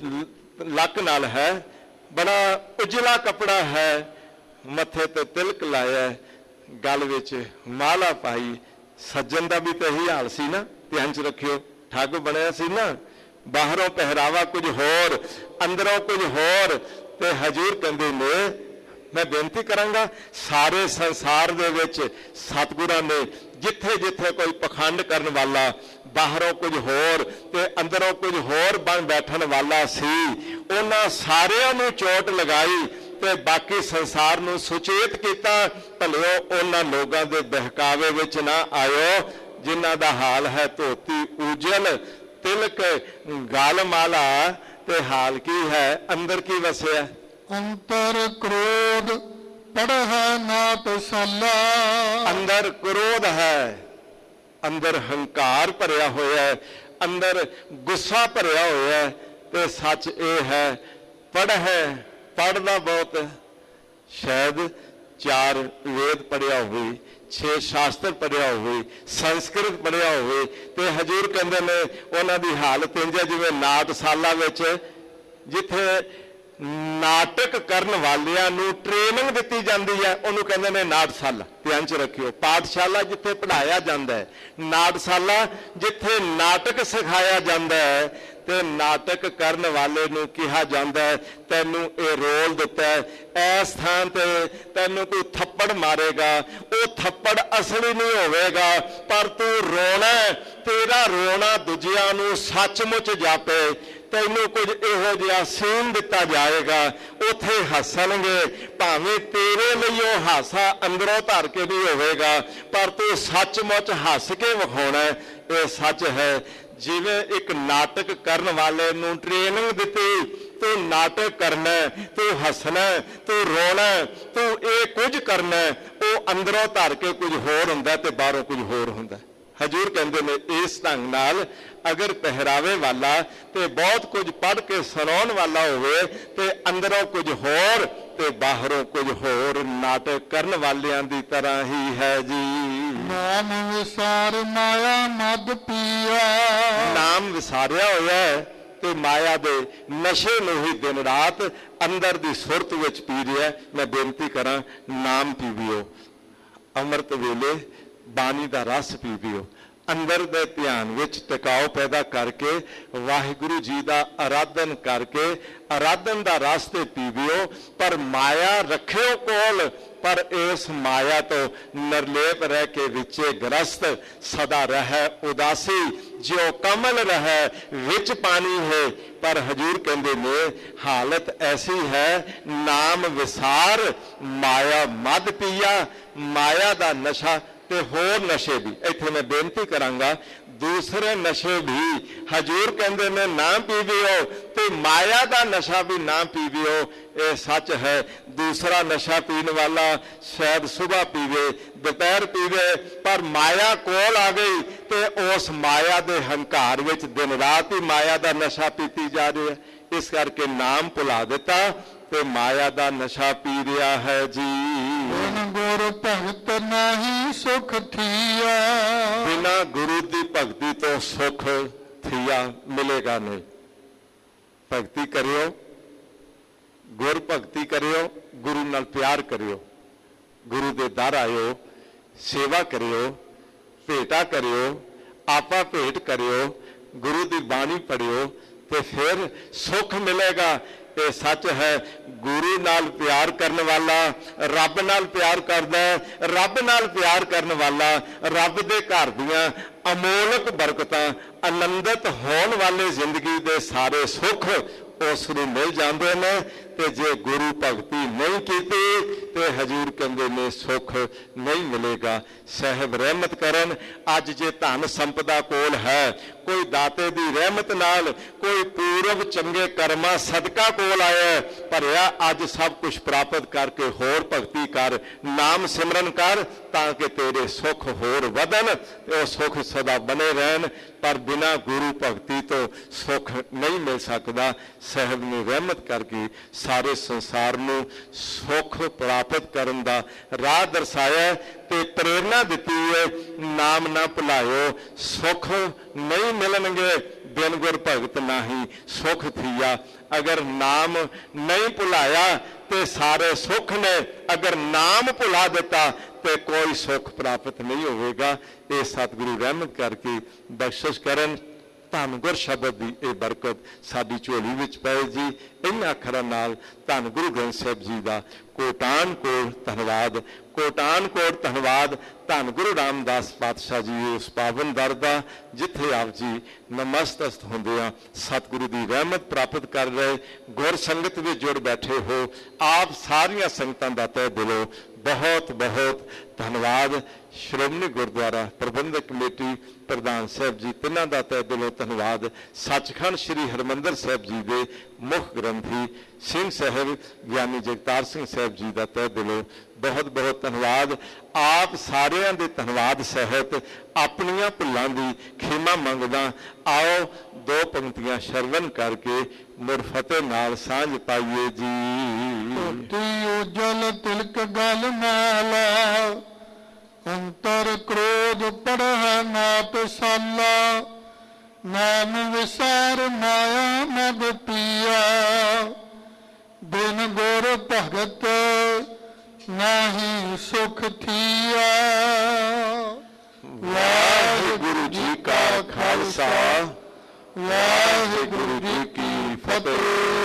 ਲੱਕ ਨਾਲ ਹੈ, ਬੜਾ ਉਜਲਾ ਕਪੜਾ ਹੈ, ਮੱਥੇ ਤੇ ਤਿਲਕ ਲਾਇਆ, ਗਲ ਵਿੱਚ ਮਾਲਾ ਪਾਈ। ਸੱਜਣ ਦਾ ਵੀ ਤਾਂ ਇਹੀ ਹਾਲ ਸੀ ਨਾ, ਧਿਆਨ 'ਚ ਰੱਖਿਓ। ਠੱਗ ਬਣਿਆ ਸੀ ਨਾ, ਬਾਹਰੋਂ ਪਹਿਰਾਵਾ ਕੁਝ ਹੋਰ, ਅੰਦਰੋਂ ਕੁਝ ਹੋਰ। ਤੇ ਹਜੂਰ ਕਹਿੰਦੇ ਨੇ, ਮੈਂ ਬੇਨਤੀ ਕਰਾਂਗਾ, ਸਾਰੇ ਸੰਸਾਰ ਦੇ ਵਿੱਚ ਸਤਿਗੁਰਾਂ ਨੇ ਜਿੱਥੇ ਜਿੱਥੇ ਕੋਈ ਪਖੰਡ ਕਰਨ ਵਾਲਾ, ਬਾਹਰੋਂ ਕੁਝ ਹੋਰ ਤੇ ਅੰਦਰੋਂ ਕੁਝ ਹੋਰ ਬਣ ਬੈਠਣ ਵਾਲਾ ਸੀ, ਉਹਨਾਂ ਸਾਰਿਆਂ ਨੂੰ ਚੋਟ ਲਗਾਈ ਤੇ ਬਾਕੀ ਸੰਸਾਰ ਨੂੰ ਸੁਚੇਤ ਕੀਤਾ, ਭਲਿਓ ਉਹਨਾਂ ਲੋਕਾਂ ਦੇ ਬਹਿਕਾਵੇ ਵਿੱਚ ਨਾ ਆਇਓ ਜਿਨ੍ਹਾਂ ਦਾ ਹਾਲ ਹੈ ਧੋਤੀ ਉਜਲ ਤਿਲਕ ਗਲ ਮਾਲਾ, ਤੇ ਹਾਲ ਕੀ ਹੈ, ਅੰਦਰ ਕੀ ਵਸਿਆ? ਅੰਤਰ ਕ੍ਰੋਧ ਪੜ੍ਹ ਨਾਟ ਸਾਲਾ। ਅੰਦਰ ਕ੍ਰੋਧ ਹੈ, ਅੰਦਰ ਹੰਕਾਰ ਭਰਿਆ ਹੋਇਆ ਹੈ, ਅੰਦਰ ਗੁੱਸਾ ਭਰਿਆ ਹੋਇਆ ਹੈ। ਤੇ ਸੱਚ ਇਹ ਹੈ, ਪੜ੍ਹ ਹੈ, ਪੜ੍ਹਦਾ ਬਹੁਤ, ਸ਼ਾਇਦ ਚਾਰ ਵੇਦ ਪੜ੍ਹਿਆ ਹੋਵੇ, ਛੇ ਸ਼ਾਸਤਰ ਪੜ੍ਹਿਆ ਹੋਵੇ, ਸੰਸਕ੍ਰਿਤ ਪੜ੍ਹਿਆ ਹੋਵੇ, ਤੇ ਹਜੂਰ ਕਹਿੰਦੇ ਨੇ ਉਹਨਾਂ ਦੀ ਹਾਲਤ ਇੰਝ ਹੈ ਜਿਵੇਂ ਨਾਟਸ਼ਾਲਾ ਵਿੱਚ, ਜਿੱਥੇ ਨਾਟਕ ਕਰਨ ਵਾਲਿਆਂ ਨੂੰ ਟ੍ਰੇਨਿੰਗ ਦਿੱਤੀ ਜਾਂਦੀ ਹੈ, ਉਹਨੂੰ ਕਹਿੰਦੇ ਨੇ ਨਾਟਸ਼ਾਲਾ। ਧਿਆਨ 'ਚ ਰੱਖਿਓ, ਪਾਠਸ਼ਾਲਾ ਜਿੱਥੇ ਪੜ੍ਹਾਇਆ ਜਾਂਦਾ ਹੈ, ਨਾਟਸ਼ਾਲਾ ਜਿੱਥੇ ਨਾਟਕ ਸਿਖਾਇਆ ਜਾਂਦਾ ਹੈ, ਤੇ ਨਾਟਕ ਕਰਨ ਵਾਲੇ ਨੂੰ ਕਿਹਾ ਜਾਂਦਾ ਹੈ, ਤੈਨੂੰ ਇਹ ਰੋਲ ਦਿੱਤਾ ਹੈ, ਇਸ ਥਾਂ ਤੇ ਤੈਨੂੰ ਕੋਈ ਥੱਪੜ ਮਾਰੇਗਾ, ਉਹ ਥੱਪੜ ਅਸਲੀ ਨਹੀਂ ਹੋਵੇਗਾ, ਪਰ ਤੂੰ ਰੋਣਾ, ਤੇਰਾ ਰੋਣਾ ਦੂਜਿਆਂ ਨੂੰ ਸੱਚਮੁੱਚ ਜਾਪੇ, ਤੈਨੂੰ ਕੁਝ ਇਹੋ ਜਿਹਾ ਸੀਨ ਦਿੱਤਾ ਜਾਏਗਾ, ਉੱਥੇ ਹੱਸਣਗੇ, ਭਾਵੇਂ ਤੇਰੇ ਲਈ ਉਹ ਹਾਸਾ ਅੰਦਰੋਂ ਧਰ ਕੇ ਨਹੀਂ ਹੋਵੇਗਾ, ਪਰ ਤੂੰ ਸੱਚਮੁੱਚ ਹੱਸ ਕੇ ਵਿਖਾਉਣਾ। ਇਹ ਸੱਚ ਹੈ, ਜਿਵੇਂ ਇੱਕ ਨਾਟਕ ਕਰਨ ਵਾਲੇ ਨੂੰ ਟ੍ਰੇਨਿੰਗ ਦਿੱਤੀ, ਤੂੰ ਨਾਟਕ ਕਰਨਾ, ਤੂੰ ਹੱਸਣਾ, ਤੂੰ ਰੋਣਾ, ਤੂੰ ਇਹ ਕੁਝ ਕਰਨਾ, ਉਹ ਅੰਦਰੋਂ ਧਰ ਕੇ ਕੁਝ ਹੋਰ ਹੁੰਦਾ ਤੇ ਬਾਹਰੋਂ ਕੁਝ ਹੋਰ ਹੁੰਦਾ। ਹਜੂਰ ਕਹਿੰਦੇ ਨੇ ਇਸ ਢੰਗ ਨਾਲ ਅਗਰ ਪਹਿਰਾਵੇ ਵਾਲਾ ਤੇ ਬਹੁਤ ਕੁਝ ਪੜ੍ਹ ਕੇ ਸੁਣਾਉਣ ਵਾਲਾ ਹੋਵੇ, ਤੇ ਅੰਦਰੋਂ ਕੁਝ ਹੋਰ ਤੇ ਬਾਹਰੋਂ ਕੁਝ ਹੋਰ, ਨਾਟਕ ਕਰਨ ਵਾਲਿਆਂ ਦੀ ਤਰ੍ਹਾਂ ਹੀ ਹੈ ਜੀ। ਨਾਮ ਵਿਸਾਰ ਮਾਇਆ ਮਦ ਪੀਆ। ਨਾਮ ਵਿਸਾਰਿਆ ਹੋਇਆ ਹੈ ਤੇ ਮਾਇਆ ਦੇ ਨਸ਼ੇ ਨੂੰ ਹੀ ਦਿਨ ਰਾਤ ਅੰਦਰ ਦੀ ਸੁਰਤ ਵਿੱਚ ਪੀ ਰਿਹਾ। ਮੈਂ ਬੇਨਤੀ ਕਰਾਂ, ਨਾਮ ਪੀਵਿਓ, ਅੰਮ੍ਰਿਤ ਵੇਲੇ ਬਾਣੀ ਦਾ ਰਸ ਪੀਵਿਓ, ਅੰਦਰ ਦੇ ਧਿਆਨ ਵਿੱਚ ਟਿਕਾਓ ਪੈਦਾ ਕਰਕੇ ਵਾਹਿਗੁਰੂ ਜੀ ਦਾ ਆਰਾਧਨ ਕਰਕੇ ਆਰਾਧਨ ਦਾ ਰਸ ਤੇ ਪੀਵਿਓ, ਪਰ ਮਾਇਆ ਰੱਖਿਓ ਕੋਲ, ਪਰ ਇਸ ਮਾਇਆ ਤੋਂ ਨਿਰਲੇਪ ਰਹਿ ਕੇ ਵਿੱਚੇ ਗ੍ਰਸਤ ਸਦਾ ਰਹਿ ਉਦਾਸੀ, ਜਿਉ ਕਮਲ ਰਹਿ ਵਿੱਚ ਪਾਣੀ ਹੈ। ਪਰ ਹਜੂਰ ਕਹਿੰਦੇ ਨੇ ਹਾਲਤ ਐਸੀ ਹੈ, ਨਾਮ ਵਿਸਾਰ ਮਾਇਆ ਮਦ ਪੀਆ, ਮਾਇਆ ਦਾ ਨਸ਼ਾ ਤੇ ਹੋਰ ਨਸ਼ੇ ਵੀ। ਇੱਥੇ ਮੈਂ ਬੇਨਤੀ ਕਰਾਂਗਾ, ਦੂਸਰੇ ਨਸ਼ੇ ਵੀ ਹਜੂਰ ਕਹਿੰਦੇ ਨੇ ਨਾ ਪੀਵਿਓ, ਤੇ ਮਾਇਆ ਦਾ ਨਸ਼ਾ ਵੀ ਨਾ ਪੀਵਿਓ। ਇਹ ਸੱਚ ਹੈ, ਦੂਸਰਾ ਨਸ਼ਾ ਪੀਣ ਵਾਲਾ ਸ਼ਾਇਦ ਸੁਬਹ ਪੀਵੇ, ਦੁਪਹਿਰ ਪੀਵੇ, ਪਰ ਮਾਇਆ ਕੋਲ ਆ ਗਈ ਤੇ ਉਸ ਮਾਇਆ ਦੇ ਹੰਕਾਰ ਵਿੱਚ ਦਿਨ ਰਾਤ ਹੀ ਮਾਇਆ ਦਾ ਨਸ਼ਾ ਪੀਤੀ ਜਾ ਰਹੀ ਹੈ। ਇਸ ਕਰਕੇ ਨਾਮ ਭੁਲਾ ਦਿੱਤਾ ਤੇ ਮਾਇਆ ਦਾ ਨਸ਼ਾ ਪੀ ਰਿਹਾ ਹੈ ਜੀ। ਬਿਨ ਗੁਰ ਭਗਤ ਨਹੀਂ ਸੁਖ ਥੀਆ, ਬਿਨਾ ਗੁਰੂ ਦੀ ਭਗਤੀ ਤੋਂ ਸੁਖ ਥੀਆ ਮਿਲੇਗਾ ਨਹੀਂ। ਭਗਤੀ ਕਰਿਓ, ਗੁਰ ਭਗਤੀ ਕਰਿਓ, ਗੁਰੂ ਨਾਲ ਪਿਆਰ ਕਰਿਓ, ਗੁਰੂ ਦੇ ਦਰ ਆਇਓ, ਸੇਵਾ ਕਰਿਓ, ਭੇਟਾ ਕਰਿਓ, ਆਪਾ ਭੇਟ ਕਰਿਓ, ਗੁਰੂ ਦੀ ਬਾਣੀ ਪੜਿਓ ਤੇ ਫਿਰ ਸੁਖ ਮਿਲੇਗਾ। ਇਹ ਸੱਚ ਹੈ, ਗੁਰੂ ਨਾਲ ਪਿਆਰ ਕਰਨ ਵਾਲਾ ਰੱਬ ਨਾਲ ਪਿਆਰ ਕਰਦਾ ਹੈ, ਰੱਬ ਨਾਲ ਪਿਆਰ ਕਰਨ ਵਾਲਾ ਰੱਬ ਦੇ ਘਰ ਦੀਆਂ ਅਮੋਲਕ ਬਰਕਤਾਂ, ਆਨੰਦਿਤ ਹੋਣ ਵਾਲੇ ਜ਼ਿੰਦਗੀ ਦੇ ਸਾਰੇ ਸੁੱਖ ਉਸ ਨੂੰ ਮਿਲ ਜਾਂਦੇ ਨੇ। ਤੇ ਜੇ ਗੁਰੂ ਭਗਤੀ ਨਹੀਂ ਕੀਤੀ ਤੇ ਹਜੂਰ ਕਹਿੰਦੇ ਨੇ ਸੁੱਖ ਨਹੀਂ ਮਿਲੇਗਾ। ਸਾਹਿਬ ਰਹਿਮਤ ਕਰਨ, ਅੱਜ ਜੇ ਧਨ ਸੰਪਦਾ ਕੋਲ ਹੈ, ਕੋਈ ਦਾਤੇ ਦੀ ਰਹਿਮਤ ਨਾਲ, ਕੋਈ ਪੂਰਵ ਚੰਗੇ ਕਰਮਾਂ ਸਦਕਾ ਕੋਲ ਆਇਆ, ਭਰਿਆ ਅੱਜ ਸਭ ਕੁਝ ਪ੍ਰਾਪਤ ਕਰਕੇ ਹੋਰ ਭਗਤੀ ਕਰ, ਨਾਮ ਸਿਮਰਨ ਕਰ, ਤਾਂ ਕਿ ਤੇਰੇ ਸੁੱਖ ਹੋਰ ਵਧਣ ਤੇ ਉਹ ਸੁੱਖ ਸਦਾ ਬਣੇ ਰਹਿਣ। ਪਰ ਬਿਨਾਂ ਗੁਰੂ ਭਗਤੀ ਤੋਂ ਸੁੱਖ ਨਹੀਂ ਮਿਲ ਸਕਦਾ। ਸਾਹਿਬ ਨੇ ਰਹਿਮਤ ਕਰਕੇ ਸਾਰੇ ਸੰਸਾਰ ਨੂੰ ਸੁੱਖ ਪ੍ਰਾਪਤ ਕਰਨ ਦਾ ਰਾਹ ਦਰਸਾਇਆ ਤੇ ਪ੍ਰੇਰਨਾ ਦਿੱਤੀ ਹੈ। ਨਾਮ ਨਾ ਭੁਲਾਇਓ, ਸੁੱਖ ਨਹੀਂ ਮਿਲਣਗੇ, ਬਿਨ ਗੁਰ ਭਗਤ ਨਾਹੀ ਸੁੱਖ ਥੀਆ। ਅਗਰ ਨਾਮ ਨਹੀਂ ਭੁਲਾਇਆ ਤੇ ਸਾਰੇ ਸੁੱਖ ਨੇ, ਅਗਰ ਨਾਮ ਭੁਲਾ ਦਿੱਤਾ ਤੇ ਕੋਈ ਸੁੱਖ ਪ੍ਰਾਪਤ ਨਹੀਂ ਹੋਵੇਗਾ। ਇਹ ਸਤਿਗੁਰੂ ਰਹਿਮਤ ਕਰਕੇ ਬਖਸ਼ਿਸ਼ ਕਰਨ। ਧੰਨ ਗੁਰ ਸ਼ਬਦ ਦੀ ਇਹ ਬਰਕਤ ਸਾਡੀ ਝੋਲੀ ਵਿੱਚ ਪਏ ਜੀ। ਇਹਨਾਂ ਅੱਖਰਾਂ ਨਾਲ ਧੰਨ ਗੁਰੂ ਗ੍ਰੰਥ ਸਾਹਿਬ ਜੀ ਦਾ ਕੋਟਾਨ ਕੋਟ ਧੰਨਵਾਦ, ਕੋਟਾਨ ਕੋਟ ਧੰਨਵਾਦ। ਧੰਨ ਗੁਰੂ ਰਾਮਦਾਸ ਪਾਤਸ਼ਾਹ ਜੀ ਉਸ ਪਾਵਨ ਦਰ ਦਾ, ਜਿੱਥੇ ਆਪ ਜੀ ਨਮਸਤਸਤ ਹੁੰਦੇ ਆ ਸਤਿਗੁਰੂ ਦੀ ਰਹਿਮਤ ਪ੍ਰਾਪਤ ਕਰ ਰਹੇ ਗੁਰ ਸੰਗਤ ਵਿੱਚ ਜੁੜ ਬੈਠੇ ਹੋ। ਆਪ ਸਾਰੀਆਂ ਸੰਗਤਾਂ ਦਾ ਤਹਿ ਦਿਲੋਂ ਬਹੁਤ ਬਹੁਤ ਧੰਨਵਾਦ। ਸ਼੍ਰੋਮਣੀ ਗੁਰਦੁਆਰਾ ਪ੍ਰਬੰਧਕ ਕਮੇਟੀ ਪ੍ਰਧਾਨ ਸਾਹਿਬ ਜੀ, ਤਿੰਨਾਂ ਦਾ ਤਹਿ ਦਿਲੋਂ ਧੰਨਵਾਦ। ਸੱਚਖੰਡ ਸ੍ਰੀ ਹਰਿਮੰਦਰ ਸਾਹਿਬ ਜੀ ਦੇ ਮੁੱਖ ਗ੍ਰੰਥੀ ਸਿੰਘ ਸਾਹਿਬ ਗਿਆਨੀ ਜਗਤਾਰ ਸਿੰਘ ਸਾਹਿਬ ਜੀ ਦਾ ਤਹਿ ਦਿਲੋਂ ਬਹੁਤ ਬਹੁਤ ਧੰਨਵਾਦ। ਆਪ ਸਾਰਿਆਂ ਦੇ ਧੰਨਵਾਦ ਸਹਿਤ ਆਪਣੀਆਂ ਭੁੱਲਾਂ ਦੀ ਖਿਮਾ ਮੰਗਦਾ ਆਓ ਦੋ ਪੰਕਤੀਆਂ ਸ਼ਰਵਨ ਕਰਕੇ ਮੁੜ ਫਤਿਹ ਨਾਲ ਸਾਂਝ ਪਾਈਏ ਜੀ। ਉਜਲ ਤਿਲਕ ਗਲ ਮਾਲਾ, ਅੰਤਰ ਕ੍ਰੋਧ ਪੜ੍ਹ ਨਾਟ ਸਾਲਾ, ਨਾਮ ਵਿਸਾਰ ਮਾਇਆ ਮਦ ਪੀਆ, ਬਿਨ ਗੁਰ ਭਗਤ ਨਾਹੀ ਸੁਖ ਥੀਆ। ਵਾਹਿਗੁਰੂ ਜੀ ਕਾ ਖਾਲਸਾ, ਵਾਹਿਗੁਰੂ ਜੀ ਕੀ ਫਤਿਹ।